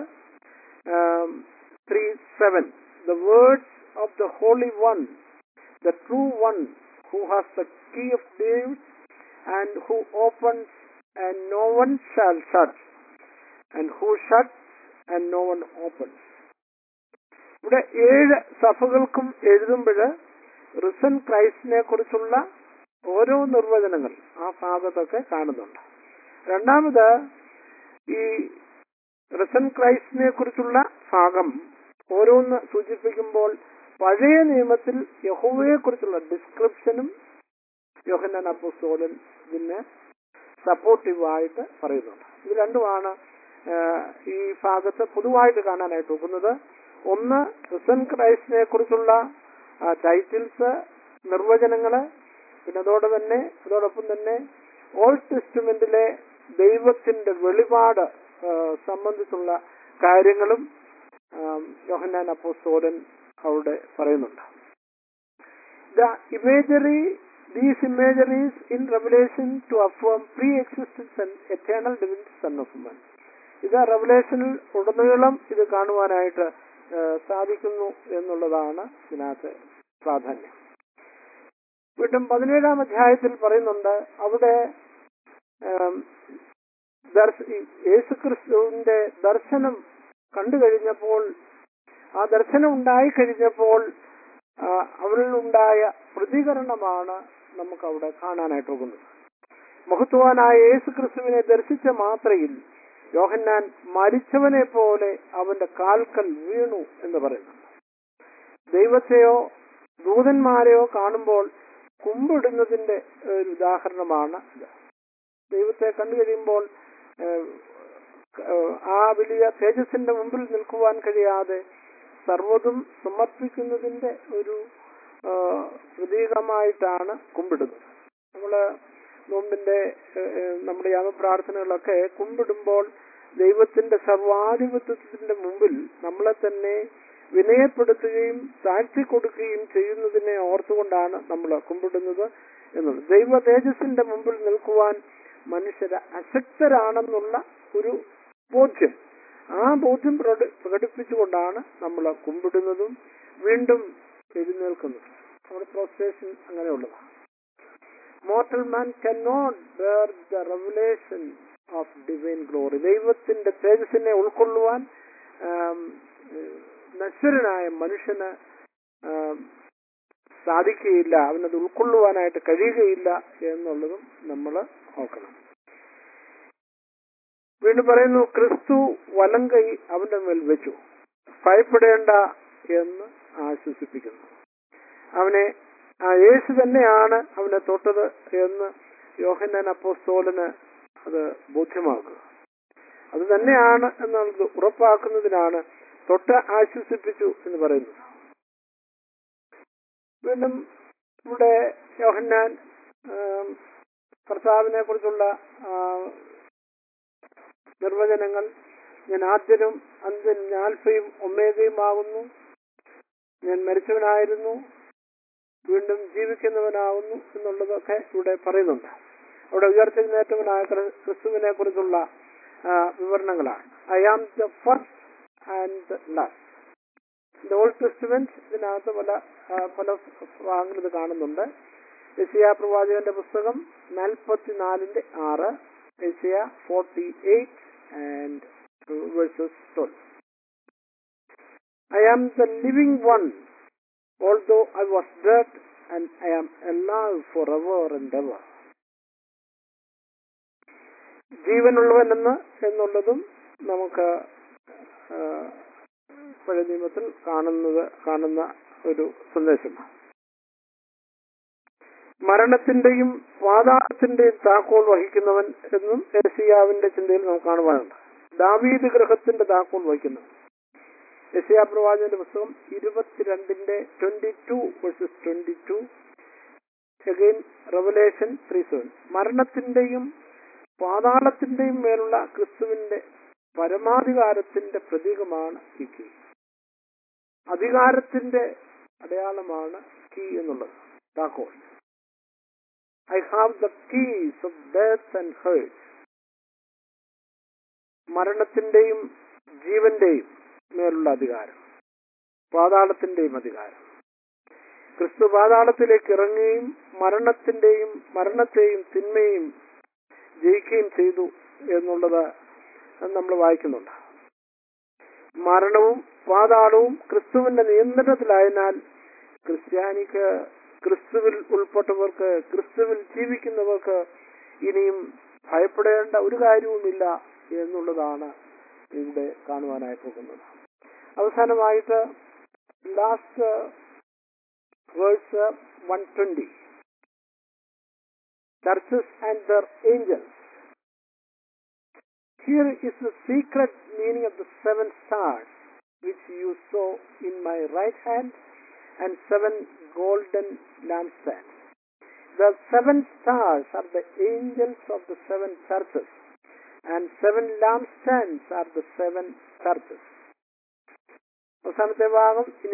3:7. The words of the Holy One, the true One, who has the key of David, and who opens and no one shall shut, and who shuts and no one opens. ഇവിടെ 7 സഭകൾക്കും എഴുതുമ്പോൾ risen ക്രൈസ്റ്റിനെ കുറിച്ചുള്ള ഓരോ നിർവചനങ്ങൾ ആ ഭാഗത്തൊക്കെ കാണുന്നുണ്ട്. രണ്ടാമത് ഈ റിസൺ ക്രൈസ്റ്റിനെ കുറിച്ചുള്ള ഭാഗം ഓരോന്ന് സൂചിപ്പിക്കുമ്പോൾ പഴയ നിയമത്തിൽ യഹോവയെ കുറിച്ചുള്ള ഡിസ്ക്രിപ്ഷനും യോഹന്നാൻ അപ്പോസ്തലൻ ഇതിന് സപ്പോർട്ടീവായിട്ട് പറയുന്നുണ്ട്. ഇത് രണ്ടുമാണ് ഈ ഭാഗത്ത് പൊതുവായിട്ട് കാണാനായിട്ട് നോക്കുന്നത്. ഒന്ന് റിസൺ ക്രൈസ്റ്റിനെ കുറിച്ചുള്ള ടൈറ്റിൽസ്, നിർവചനങ്ങള്, പിന്നെ അതോടൊപ്പം തന്നെ ഓൾഡ് ടെസ്റ്റ്മെന്റിലെ ദൈവത്തിന്റെ വെളിപാട് സംബന്ധിച്ചുള്ള കാര്യങ്ങളും യോഹന്നാൻ അപ്പോസ്തലൻ അവിടെ പറയുന്നുണ്ട്. These imageries in Revelation to affirm pre-existence and eternal divinity Son of Man. ഇത് റെവലേഷനിൽ ഉടനീളം ഇത് കാണുവാനായിട്ട് സാധിക്കുന്നു എന്നുള്ളതാണ് ഇതിനകത്ത് പ്രാധാന്യം. വീണ്ടും 17-ാം അധ്യായത്തിൽ പറയുന്നുണ്ട്, അവിടെ യേശുക്രിസ്തുവിന്റെ ദർശനം കണ്ടു കഴിഞ്ഞപ്പോൾ, ആ ദർശനം ഉണ്ടായിക്കഴിഞ്ഞപ്പോൾ അവരിലുണ്ടായ പ്രതികരണമാണ് നമുക്ക് അവിടെ കാണാനായിട്ട് പോകുന്നത്. മഹത്വാനായ യേശുക്രിസ്തുവിനെ ദർശിച്ച മാത്രയിൽ യോഹന്നാൻ മരിച്ചവനെ പോലെ അവന്റെ കാൽക്കൽ വീണു എന്ന് പറയുന്നുണ്ട്. ദൈവത്തെയോ ദൂതന്മാരെയോ കാണുമ്പോൾ കുമ്പിടുന്നതിന്റെ ഒരു ഉദാഹരണമാണ് ഇത്. ദൈവത്തെ കണ്ടു കഴിയുമ്പോൾ ആ വലിയ തേജസ്സിന്റെ മുമ്പിൽ നിൽക്കുവാൻ കഴിയാതെ സർവ്വതും സമർപ്പിക്കുന്നതിന്റെ ഒരു പ്രതീകമായിട്ടാണ് കുമ്പിടുന്നത്. നമ്മുടെ യാമപ്രാർത്ഥനകളൊക്കെ കുമ്പിടുമ്പോൾ ദൈവത്തിന്റെ സർവാധിപത്യത്തിന്റെ മുമ്പിൽ നമ്മളെ തന്നെ വിനയപ്പെടുത്തുകയും താഴ്ത്തി കൊടുക്കുകയും ചെയ്യുന്നതിനെ ഓർത്തുകൊണ്ടാണ് നമ്മൾ കുമ്പിടുന്നത് എന്നുള്ളത്. ദൈവ തേജസ്സിന്റെ മുമ്പിൽ നിൽക്കുവാൻ മനുഷ്യരെ അശക്തരാണെന്നുള്ള ഒരു ബോധ്യം, ആ ബോധ്യം പ്രകടിപ്പിച്ചുകൊണ്ടാണ് നമ്മൾ കുമ്പിടുന്നതും വീണ്ടും എഴുന്നേൽക്കുന്നതും. നമ്മുടെ പ്രോസ്ട്രേഷൻ അങ്ങനെയുള്ളതാണ്. Mortal man cannot bear the revelation of divine glory. ദൈവത്തിന്റെ തേജസ്സിനെ ഉൾക്കൊള്ളുവാൻ നശ്വരനായ മനുഷ്യന് സാധിക്കുകയില്ല, അവനത് ഉൾക്കൊള്ളുവാനായിട്ട് കഴിയുകയില്ല എന്നുള്ളതും നമ്മൾ നോക്കണം. വീണ്ടും പറയുന്നു, ക്രിസ്തു വലങ്കൈ അവന്റെ മേൽ വെച്ചു, ഭയപ്പെടേണ്ട എന്ന് ആശ്വസിപ്പിക്കുന്നു. അവനെ യേശു തന്നെയാണ് അവനെ തൊട്ടത് എന്ന് യോഹന്നാൻ അപ്പോസ്തലന് അത് ബോധ്യമാക്കുക. അത് തന്നെയാണ് എന്നുള്ളത് ഉറപ്പാക്കുന്നതിനാണ് തൊട്ട് ആശ്വസിപ്പിച്ചു എന്ന് പറയുന്നത്. വീണ്ടും ഇവിടെ യോഹന്നാൻ കർത്താവിനെ കുറിച്ചുള്ള നിർവചനങ്ങൾ ഞാൻ ആദ്യനും അന്ത്യനും ആൽഫയും ഒമേഗയും ആകുന്നു. ഞാൻ മരിച്ചവനായിരുന്നു, വീണ്ടും ജീവിക്കുന്നവനാകുന്നു എന്നുള്ളതൊക്കെ ഇവിടെ പറയുന്നുണ്ട്. അവിടെ ഉയർത്തെഴുന്നേറ്റവനായ ക്രിസ്തുവിനെ കുറിച്ചുള്ള വിവരണങ്ങളാണ്. I am the first and the last. Old testament ഇതിനകത്ത് പല ഭാഗങ്ങൾ ഇത് കാണുന്നുണ്ട്. യെശയ്യാ പ്രവാചകന്റെ പുസ്തകം 44:6, യെശയ്യാ 48 and verses 12. I am the living one, although I was dead, and I am alive forever and ever. ജീവനുള്ളവനെന്ന് എന്നുള്ളതും നമുക്ക് പഴയ നിയമത്തിൽ കാണുന്ന ഒരു സന്ദേശമാണ്. മരണത്തിന്റെയും പാതാളത്തിന്റെയും താക്കോൽ വഹിക്കുന്നവൻ എന്നും യെശയ്യാവിന്റെ ചിന്തയിൽ നമുക്ക് കാണുവാനുണ്ട്. ദാവീദ് ഗൃഹത്തിന്റെ താക്കോൽ വഹിക്കുന്നു. യെശയ്യാ പ്രവാചകന്റെ പുസ്തകം 22 verses 22. Again, Revelation 3:7. മരണത്തിന്റെയും പാതാളത്തിന്റെയും മേലുള്ള ക്രിസ്തുവിന്റെ പരമാധികാരത്തിന്റെ പ്രതീകമാണ് ഈ കീ. അധികാരത്തിന്റെ അടയാളമാണ് കീ എന്നുള്ളത്, താക്കോൽ. I have the keys of death and hurt. മരണത്തിന്റെയും ജീവന്റെയും മേലുള്ള അധികാരം, പാതാളത്തിന്റെയും അധികാരം. ക്രിസ്തു പാതാളത്തിലേക്ക് ഇറങ്ങുകയും മരണത്തെയും തിന്മയും ജയിക്കുകയും ചെയ്തു എന്നുള്ളത് നമ്മൾ വായിക്കുന്നുണ്ട്. മരണവും പാതാളവും ക്രിസ്തുവിന്റെ നിയന്ത്രണത്തിലായതിനാൽ ക്രിസ്തുവിൽ ഉൾപ്പെട്ടവർക്ക്, ക്രിസ്തുവിൽ ജീവിക്കുന്നവർക്ക് ഇനിയും ഭയപ്പെടേണ്ട ഒരു കാര്യവുമില്ല എന്നുള്ളതാണ് ഇവിടെ കാണുവാനായി പോകുന്നത്. അവസാനമായിട്ട് last verse 120. Churches and their angels. Here is the secret meaning of the 7 stars which you saw in my right hand and 7 golden lampstands. The 7 stars are the angels of the 7 churches, and 7 lampstands are the 7 churches. അവസാനത്തെ ഭാഗം ഇനി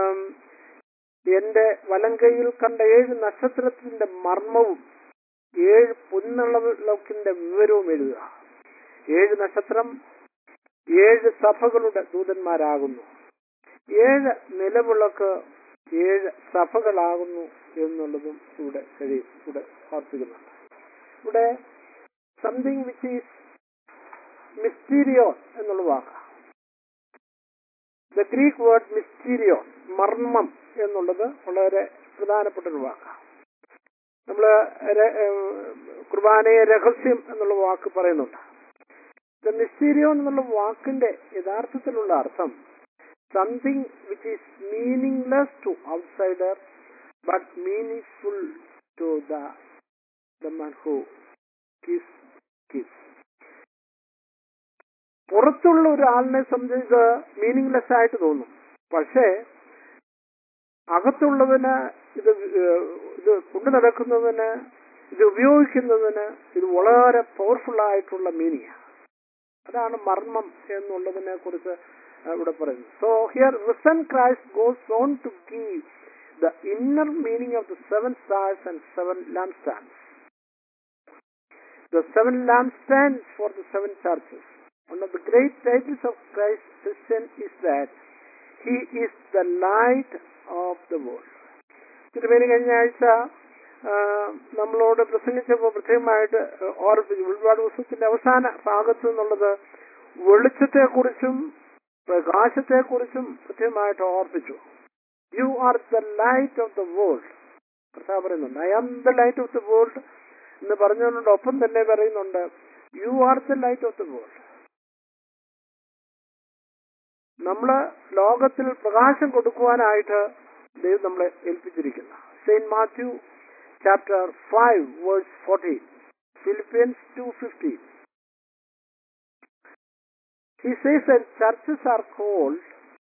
എന്റെ വലങ്കയിൽ കണ്ട 7 നക്ഷത്രത്തിന്റെ മർമ്മവും 7 പൊൻവിളക്കിന്റെ വിവരവും എഴുതുക. 7 നക്ഷത്രം 7 സഭകളുടെ ദൂതന്മാരാകുന്നു. 7 നിലവിളക്ക് 7 സഭകളാകുന്നു എന്നുള്ളതും ഇവിടെ ഓർപ്പിക്കുന്നുണ്ട്. ഇവിടെ സംതിങ് വിച്ച് ഈസ് മിസ്റ്റീരിയോൺ എന്നുള്ള വാക്ക്. ദ ഗ്രീക്ക് വേർഡ് മിസ്റ്റീരിയോൺ, മർമ്മം എന്നുള്ളത് വളരെ പ്രധാനപ്പെട്ട ഒരു വാക്കാണ്. നമ്മള് കുർബാനയെ രഹസ്യം എന്നുള്ള വാക്ക് പറയുന്നുണ്ട്. ദ മിസ്റ്റീരിയോൺ എന്നുള്ള വാക്കിന്റെ യഥാർത്ഥത്തിലുള്ള അർത്ഥം something which is meaningless to outsider but meaningful to the man who kiss. പുറത്തുള്ള ഒരാളിനെ സംബന്ധിച്ച് മീനിങ്ലെസ് ആയിട്ട് തോന്നും, പക്ഷേ അകത്തുള്ളവന് ഇത് കൊണ്ടു നടക്കുന്നവന്, ഇത് ഉപയോഗിക്കുന്നതിന് ഇത് വളരെ പവർഫുൾ ആയിട്ടുള്ള മീനിങ്. അതാണ് മർമ്മം എന്നുള്ളതിനെ കുറിച്ച് ഇവിടെ പറയുന്നത്. So here risen Christ goes on to give the inner meaning of the 7 stars and 7 lampstands. The 7 lampstands for the 7 churches. One of the great titles of Christ Christian is that he is the light of the world. തിരുമേനി കഴിഞ്ഞ ആഴ്ച നമ്മളോട് പ്രസംഗിച്ചപ്പോൾ പ്രത്യേകമായിട്ട് ഓർപ്പിച്ചു, വെളിപാട് പുസ്തകത്തിന്റെ അവസാന ഭാഗത്ത് നിന്നുള്ളത് വെളിച്ചത്തെക്കുറിച്ചും പ്രകാശത്തെക്കുറിച്ചും പ്രത്യേകമായിട്ട് ഓർപ്പിച്ചു. You are the light of the world. കർത്താവ് പറയുന്നുണ്ട്, I am the light of the world എന്ന് പറഞ്ഞുകൊണ്ട് ഒപ്പം തന്നെ പറയുന്നുണ്ട്, you are the light of the world. നമ്മള് ലോകത്തിൽ പ്രകാശം കൊടുക്കുവാനായിട്ട് ദൈവം നമ്മളെ ഏൽപ്പിച്ചിരിക്കുന്നു. Saint Matthew chapter 5 verse 14, Philippians 2:15. He says that churches are called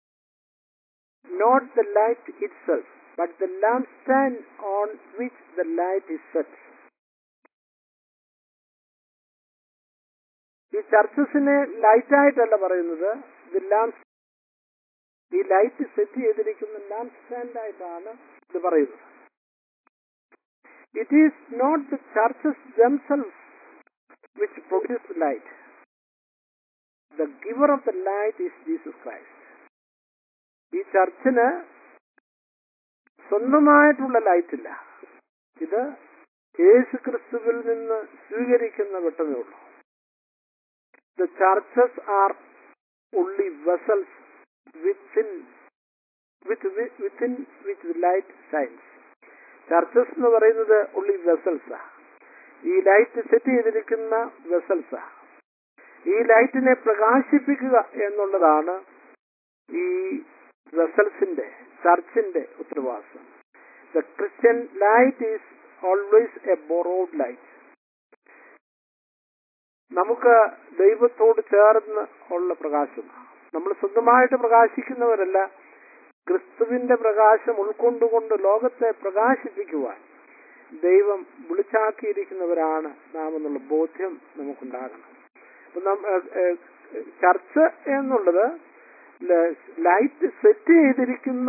not the light itself, but the lampstand on which the light is set. ഈ ചർച്ചസിനെ ലൈറ്റായിട്ടല്ല പറയുന്നത്, ഇത് ഈ ലൈറ്റ് സെറ്റ് ചെയ്തിരിക്കുന്ന ലാംപ് സ്റ്റാൻഡായിട്ടാണ് ഇത് പറയുന്നത്. It is not the churches themselves which produce light. The giver of the light is Jesus Christ. ഈ ചർച്ചിന് സ്വന്തമായിട്ടുള്ള ലൈറ്റ് ഇല്ല. ഇത് യേശു ക്രിസ്തുവിൽ നിന്ന് സ്വീകരിക്കുന്ന വെട്ടമേ ഉള്ളൂ. The churches are only vessels within which the light shines. Churches എന്ന് പറയുന്നത് only vessels ആ. ഈ ലൈറ്റ് സെറ്റ് ചെയ്തിരിക്കുന്ന വെസൽസ് ആ. ഈ ലൈറ്റിനെ പ്രകാശിപ്പിക്കുക എന്നുള്ളതാണ് ഈ വെസൽസിന്റെ, ചർച്ചിന്റെ ഉത്തരവാദിത്വം. The Christian light is always a borrowed light. നമുക്ക് ദൈവത്തോട് ചേർന്ന് ഉള്ള പ്രകാശമാണ്. നമ്മൾ സ്വന്തമായിട്ട് പ്രകാശിക്കുന്നവരല്ല, ക്രിസ്തുവിന്റെ പ്രകാശം ഉൾക്കൊണ്ടുകൊണ്ട് ലോകത്തെ പ്രകാശിപ്പിക്കുവാൻ ദൈവം വിളിച്ചാക്കിയിരിക്കുന്നവരാണ് നാം എന്നുള്ള ബോധ്യം നമുക്കുണ്ടാകണം. ചർച്ച് എന്നുള്ളത് ലൈറ്റ് സെറ്റ് ചെയ്തിരിക്കുന്ന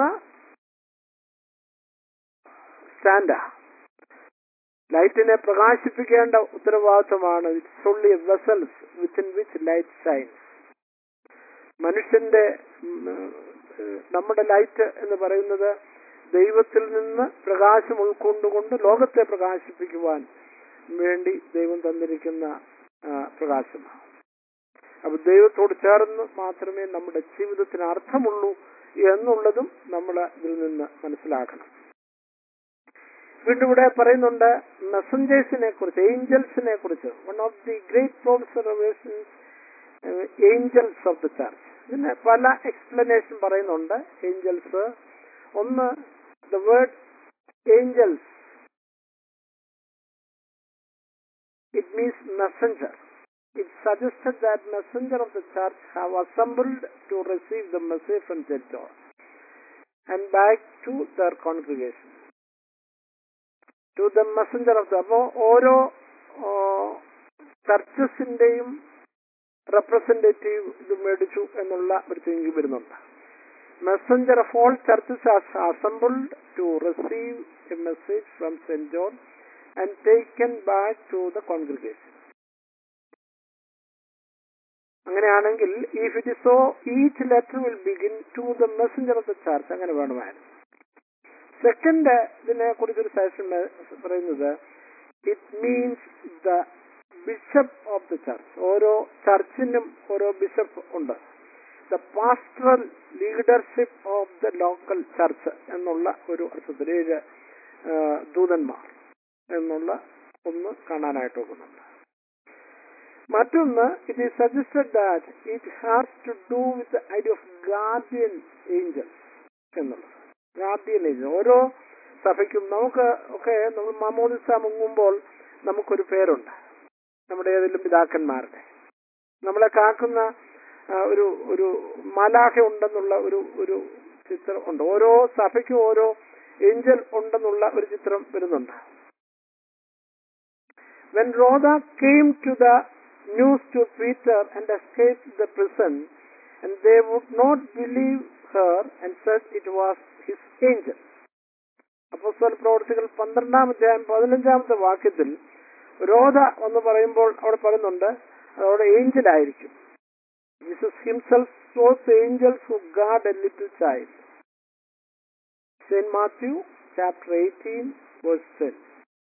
സ്റ്റാൻഡാ. ലൈറ്റിനെ പ്രകാശിപ്പിക്കേണ്ട ഉത്തരവാദിത്വമാണ്. It's only a vessels within which light shines. മനുഷ്യന്റെ നമ്മുടെ ലൈറ്റ് എന്ന് പറയുന്നത് ദൈവത്തിൽ നിന്ന് പ്രകാശം ഉൾക്കൊണ്ടുകൊണ്ട് ലോകത്തെ പ്രകാശിപ്പിക്കുവാൻ വേണ്ടി ദൈവം തന്നിരിക്കുന്ന പ്രകാശമാണ്. അപ്പൊ ദൈവത്തോട് ചേർന്ന് മാത്രമേ നമ്മുടെ ജീവിതത്തിന് അർത്ഥമുള്ളൂ എന്നുള്ളതും നമ്മൾ ഇതിൽ നിന്ന് മനസ്സിലാക്കണം. വീണ്ടും ഇവിടെ പറയുന്നുണ്ട് മെസ്സഞ്ചേഴ്സിനെ കുറിച്ച്, ഏഞ്ചൽസിനെ കുറിച്ച്. One of the great observations angels of the church. ഇതിന് പല എക്സ്പ്ലനേഷൻ പറയുന്നുണ്ട്. ഏഞ്ചൽസ്, ഒന്ന്, the word angels, it means messenger. It suggested that messenger of the church have assembled to receive the message from St. John and back to their congregation. To the messenger of the, അപ്പോ ഓരോ ചർച്ചസിന്റെയും representative ഇത് മേടിച്ചു എന്നുള്ള ഒരു thinking വരുന്നുണ്ട്. Messenger of all churches has assembled to receive a message from St. John and taken back to the congregation. അങ്ങനെയാണെങ്കിൽ if it is so, each letter will begin to the messenger of the church. അങ്ങനെ വേണമായിരുന്നു. Second, ഇതിനെ കുറിച്ചൊരു suggestion പറയുന്നത് it means the bishop of the church. ഓരോ ചർച്ചിനും ഓരോ bishop ഉണ്ട്. The pastoral leadership of the local church എന്നുള്ള ഒരു അർത്ഥത്തിൽ 7 ദൂതന്മാർ എന്നുള്ള ഒന്ന് കാണാനായിട്ട് നോക്കുന്നുണ്ട്. മറ്റൊന്ന്, it is suggested that it has to do with the idea of guardian angels എന്നുള്ളത്. ഗാർഡിയൻ ഏഞ്ചൽ ഓരോ സഭയ്ക്കും, നമുക്ക് ഒക്കെ നമ്മൾ മാമോദിസ മുങ്ങുമ്പോൾ നമുക്കൊരു പേരുണ്ട്, നമ്മുടെ ഏതെങ്കിലും പിതാക്കന്മാരുടെ. നമ്മളെ കാക്കുന്ന ഒരു മാലാഖ ഉണ്ടെന്നുള്ള ഒരു ചിത്രം ഉണ്ട്. ഓരോ സഭയ്ക്കും ഓരോ ഏഞ്ചൽ ഉണ്ടെന്നുള്ള ഒരു ചിത്രം വരുന്നുണ്ട്. When Rhoda came to the news to Peter and escaped the prison, and they would not believe her and said it was his angel. അപ്പോസ്തല പ്രവർത്തികൾ 12-ാം അധ്യായം 15-ാമത്തെ വാക്യത്തിൽ രോധ എന്ന് പറയുമ്പോൾ അവിടെ പറയുന്നുണ്ട് അതവിടെ ഏഞ്ചൽ ആയിരിക്കും. Jesus himself shows the angels who guard a little child. St. Matthew chapter 18 verse 10.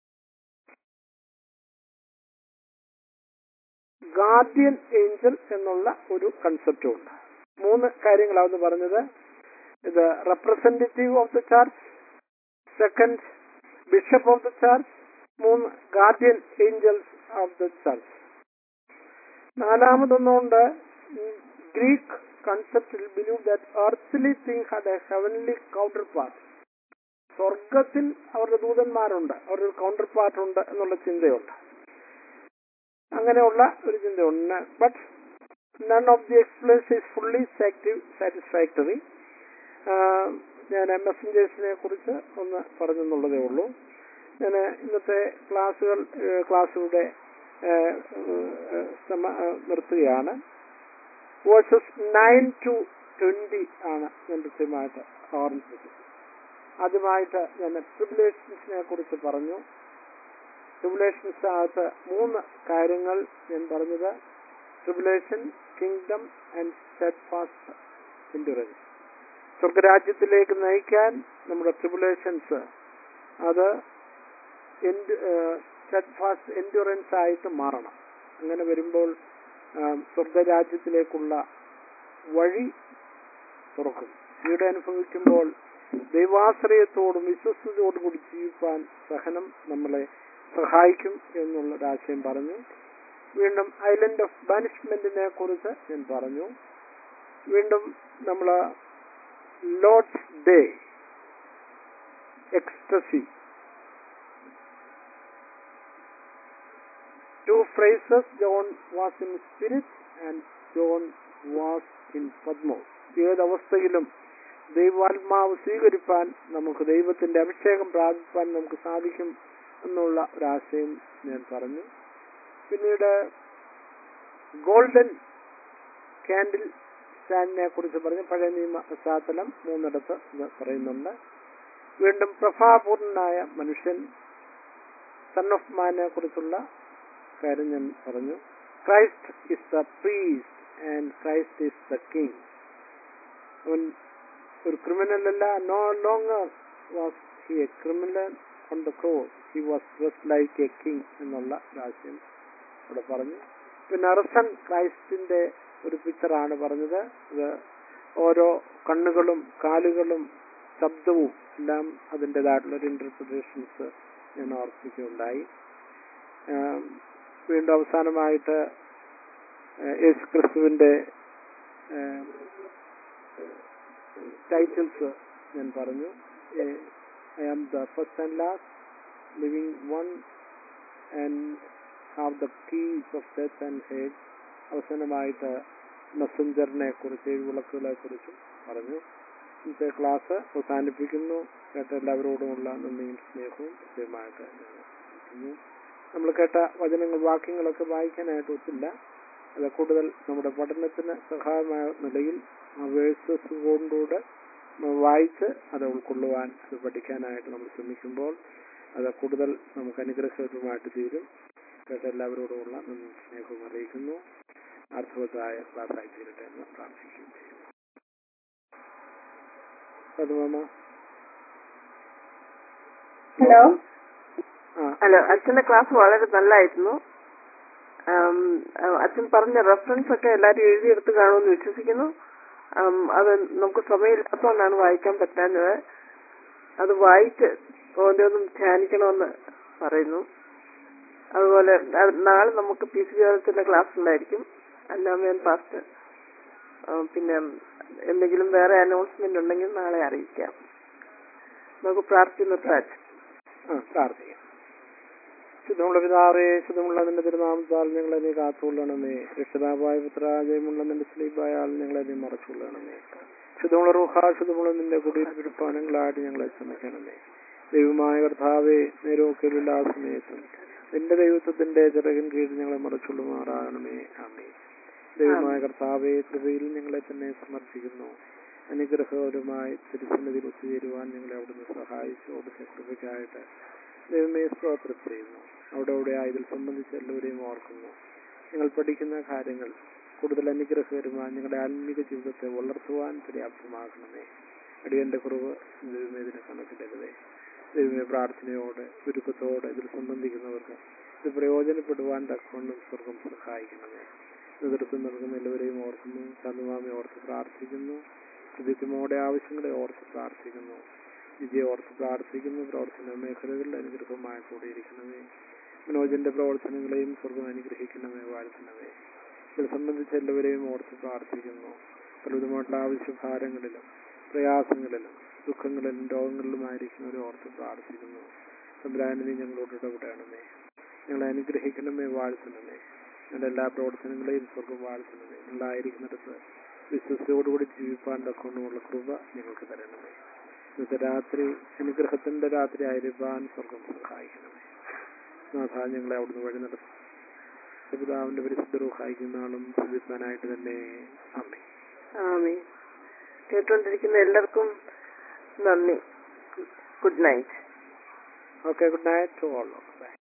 Guardian angel എന്നുള്ള ഒരു കൺസെപ്റ്റും ഉണ്ട്. 3 കാര്യങ്ങളാണ് പറഞ്ഞത്. ഇത് representative of the church, second bishop of the church, 3 guardian angels of the church. 4മതൊന്നുകൊണ്ട് Greek കൺസെപ്റ്റിൽ believe that earthly thing had a heavenly counterpart. സ്വർഗത്തിൽ അവരുടെ ദൂതന്മാരുണ്ട്, അവരുടെ കൗണ്ടർ പാർട്ട് ഉണ്ട് എന്നുള്ള ചിന്തയുണ്ട്. അങ്ങനെയുള്ള ഒരു ചിന്തയുണ്ട്. But none of the explanation is fully satisfactory. ഞാൻ മെസ്സഞ്ചേഴ്സിനെ കുറിച്ച് ഒന്ന് പറഞ്ഞെന്നുള്ളതേ ഉള്ളൂ. ഞാൻ ഇന്നത്തെ ക്ലാസ്സുകളുടെ നിർത്തുകയാണ്. വേഴ്സസ് 9 to 20 ആണ് ഞാൻ കൃത്യമായിട്ട് ഓർമ്മിപ്പിച്ചത്. ആദ്യമായിട്ട് ഞാൻ ട്രിബുലേഷൻസിനെ കുറിച്ച് പറഞ്ഞു. ട്രിബുലേഷൻസിനകത്ത് 3 കാര്യങ്ങൾ ഞാൻ പറഞ്ഞത്: tribulation, kingdom and steadfast endurance. സ്വർഗരാജ്യത്തിലേക്ക് നയിക്കാൻ നമ്മുടെ ട്രിബുലേഷൻസ് അത് സ്റ്റെഡ്ഫാസ്റ്റ് എൻഡ്യൂറൻസ് ആയിട്ട് മാറണം. അങ്ങനെ വരുമ്പോൾ സ്വർഗരാജ്യത്തിലേക്കുള്ള വഴി തുറക്കും. ഇവിടെ അനുഭവിക്കുമ്പോൾ ദൈവാശ്രയത്തോടും വിശ്വസ്തയോടും കൂടി ജീവിക്കാൻ സഹനം നമ്മളെ സഹായിക്കും എന്നുള്ളൊരാശയം പറഞ്ഞു. വീണ്ടും ഐലൻഡ് ഓഫ് ബാനിഷ്മെന്റിനെ കുറിച്ച് ഞാൻ പറഞ്ഞു. വീണ്ടും നമ്മൾ Lord's day, ecstasy, 2 phrases: John was in spirit and John was in Patmos. ഏതവസ്ഥയിലും ദൈവാത്മാവ് സ്വീകരിപ്പാൻ, നമുക്ക് ദൈവത്തിന്റെ അഭിഷേകം പ്രാപിപ്പാൻ നമുക്ക് സാധിക്കും എന്നുള്ള ഒരാശയം ഞാൻ പറഞ്ഞു. പിന്നീട് ഗോൾഡൻ കാൻഡിൽ സ്റ്റാൻഡിനെ കുറിച്ച് പറഞ്ഞു. പഴയ നിയമ പശ്ചാത്തലം 3 ഇത് പറയുന്നുണ്ട്. വീണ്ടും പ്രഭാപൂർണനായ മനുഷ്യൻ, സൺ ഓഫ് മാനെ കുറിച്ചുള്ള കാര്യം ഞാൻ പറഞ്ഞു. Christ is the priest and Christ is the king. അവൻ ഒരു ക്രിമിനൽ അല്ല. No longer was he a criminal on the cross, he was dressed like a king എന്നുള്ള ആശയം അവിടെ പറഞ്ഞു. പിന്നെ റിസൺ ക്രൈസ്റ്റിന്റെ ഒരു പിക്ചറാണ് പറഞ്ഞത്. അത് ഓരോ കണ്ണുകളും കാലുകളും ശബ്ദവും എല്ലാം അതിൻ്റെതായിട്ടുള്ളൊരു ഇന്റർപ്രിട്ടേഷൻസ് ഞാൻ ഓർപ്പിക്കുകയുണ്ടായി. വീണ്ടും അവസാനമായിട്ട് യേശു ക്രിസ്തുവിന്റെ ടൈറ്റിൽസ് ഞാൻ പറഞ്ഞു. I am the first and last, living one and have the keys of death and Hades. അവസാനമായിട്ട് മെസ്സഞ്ചറിനെ കുറിച്ച്, വിളക്കുകളെ കുറിച്ചും പറഞ്ഞു. ഇന്നത്തെ ക്ലാസ് അവസാനിപ്പിക്കുന്നു. കേട്ട എല്ലാവരോടുമുള്ള നന്ദിയും സ്നേഹവും കൃത്യമായിട്ട് ഞാൻ. നമ്മൾ കേട്ട വചനങ്ങൾ, വാക്യങ്ങളൊക്കെ വായിക്കാനായിട്ട് ഒത്തില്ല. അത് കൂടുതൽ നമ്മുടെ പഠനത്തിന് സഹായമായ നിലയിൽ ആ വേഴ്സസ് കൊണ്ടുകൂടെ വായിച്ച് അത് ഉൾക്കൊള്ളുവാൻ, അത് പഠിക്കാനായിട്ട് നമ്മൾ ശ്രമിക്കുമ്പോൾ അത് കൂടുതൽ നമുക്ക് അനുഗ്രഹമായിട്ട് തീരും. കേട്ട എല്ലാവരോടുമുള്ള നന്ദി സ്നേഹവും അറിയിക്കുന്നു. അർത്ഥവത്തായ ക്ലാസ്സായി തീരട്ടെ എന്ന് പ്രാർത്ഥിക്കുകയും ചെയ്യുന്നു. ഹലോ ഹലോ അച്ഛന്റെ ക്ലാസ് വളരെ നല്ലായിരുന്നു. അച്ഛൻ പറഞ്ഞ റെഫറൻസ് ഒക്കെ എല്ലാവരും എഴുതിയെടുത്ത് കാണുമെന്ന് വിശ്വസിക്കുന്നു. അത് നമുക്ക് സമയമില്ലാത്തതുകൊണ്ടാണ് വായിക്കാൻ പറ്റാഞ്ഞത്. അത് വായിച്ച് ഓരോന്നും ധ്യാനിക്കണമെന്ന് പറയുന്നു. അതുപോലെ നാളെ നമുക്ക് PC ജോർജിന്റെ ക്ലാസ് ഉണ്ടായിരിക്കും, അന്നാമൻ പാസ്റ്റ്. പിന്നെ എന്തെങ്കിലും വേറെ അനൗൺസ്മെന്റ് ഉണ്ടെങ്കിൽ നാളെ അറിയിക്കാം. നമുക്ക് പ്രാർത്ഥിക്കുന്ന പ്രാർത്ഥിക്കാം. ശുദ്ധമുള്ള പിതാവേ, ശുദ്ധമുള്ള നിന്റെ തിരുനാമത്താൽ ഞങ്ങളെ നീ കാത്തുകൊള്ളണമേ. രക്ഷിതാവായ പുത്ര, ജയമുള്ള നിന്റെ സ്ലീപായ ആൾ ഞങ്ങളെ നീ മറച്ചുകൊള്ളണമേ. ശുദ്ധമുള്ള റൂഹ, ശുദ്ധമുള്ള നിന്റെ കുടിയിരുപ്പാനങ്ങളായിട്ട് ഞങ്ങളെ ശ്രമിക്കണമേ. ദൈവമായ കർത്താവേ, നേരമൊക്കെ എല്ലാ സമയത്തും നിന്റെ ദൈവത്വത്തിന്റെ ചിറകിൻ കീഴിൽ ഞങ്ങളെ മറച്ചുകൊള്ളുമാറാകണമേ. ആമേൻ. ദൈവമായ കർത്താവേ, കൃപയിൽ ഞങ്ങളെ തന്നെ സമർപ്പിക്കുന്നു. അനുഗ്രഹപരമായി തിരുസന്നിധിയിൽ ഒത്തുചേരുവാൻ ഞങ്ങളെ അവിടുന്ന് സഹായിച്ചു. അവിടുത്തെ കൃപയ്ക്കായിട്ട് ദൈവമേ സ്തോത്രം ചെയ്യുന്നു. അവിടെ ഇതിൽ സംബന്ധിച്ച് എല്ലാവരെയും ഓർക്കുന്നു. ഞങ്ങൾ പഠിക്കുന്ന കാര്യങ്ങൾ കൂടുതൽ അനുഗ്രഹകരമായി ഞങ്ങളുടെ ആത്മീക ജീവിതത്തെ വളർത്തുവാൻ പര്യാപ്തമാക്കണമേ. അടിയന്റെ കുറവ് ദൈവമേ ഇതിനെ കണക്കിലെഴുതേ. ദൈവമേ പ്രാർത്ഥനയോടെ ചുരുക്കത്തോടെ ഇതിൽ സംബന്ധിക്കുന്നവർക്ക് ഇത് പ്രയോജനപ്പെടുവാൻ തക്കവണ്ണം സ്വർഗം സഹായിക്കണമേ. നേതൃത്വം നൽകുന്ന എല്ലാവരെയും ഓർക്കുന്നു. ചന്ദ്രമാമയെ ഓർത്ത് പ്രാർത്ഥിക്കുന്നു. കൃത്യമോടെ ആവശ്യങ്ങളെ ഓർത്ത് പ്രാർത്ഥിക്കുന്നു. വിജയ ഓർത്ത് പ്രാർത്ഥിക്കുന്നു. പ്രവർത്തന മേഖലകളിൽ അനുഗ്രഹമായ കൂടിയിരിക്കണമേ. മനോജന്റെ പ്രവർത്തനങ്ങളെയും സ്വർഗം അനുഗ്രഹിക്കണമേ, വാഴ്ത്തണമേ. ഇത് സംബന്ധിച്ച് എല്ലാവരെയും ഓർത്ത് പ്രാർത്ഥിക്കുന്നു. പലവിധമായിട്ടുള്ള ആവശ്യഭാരങ്ങളിലും പ്രയാസങ്ങളിലും ദുഃഖങ്ങളിലും രോഗങ്ങളിലുമായിരിക്കുന്നവരെ ഓർത്ത് പ്രാർത്ഥിക്കുന്നു. തമ്പുരാനെ ഞങ്ങളോട് ഇടപെടണമേ. ഞങ്ങളെ അനുഗ്രഹിക്കണമേ, വാഴ്ത്തണമേ. ഞങ്ങളുടെ എല്ലാ പ്രവർത്തനങ്ങളെയും സ്വർഗം വാഴ്ത്തണമേ. ഞങ്ങളായിരിക്കുന്നിടത്ത് വിശ്വസയോടുകൂടി ജീവിപ്പാൻ തക്കവണ്ണമുള്ള കൃപ ഞങ്ങൾക്ക് തരണമേ. ഇന്നത്തെ രാത്രി അനുഗ്രഹത്തിന്റെ രാത്രി ആയിരിക്കാൻ സ്വർഗം സഹായിക്കണമേ. നാഥ, ഞങ്ങളെ അവിടുന്ന് വഴി നടത്തും. പിതാവിന്റെ പരിശുദ്ധ റൂഹായിക്കും നാളും ശ്രദ്ധിക്കാനായിട്ട് തന്നെ. ആമേൻ. ആമേൻ. കേട്ടുകൊണ്ടിരിക്കുന്ന എല്ലാവർക്കും നന്ദി. Good night. Okay, good night to all. Bye.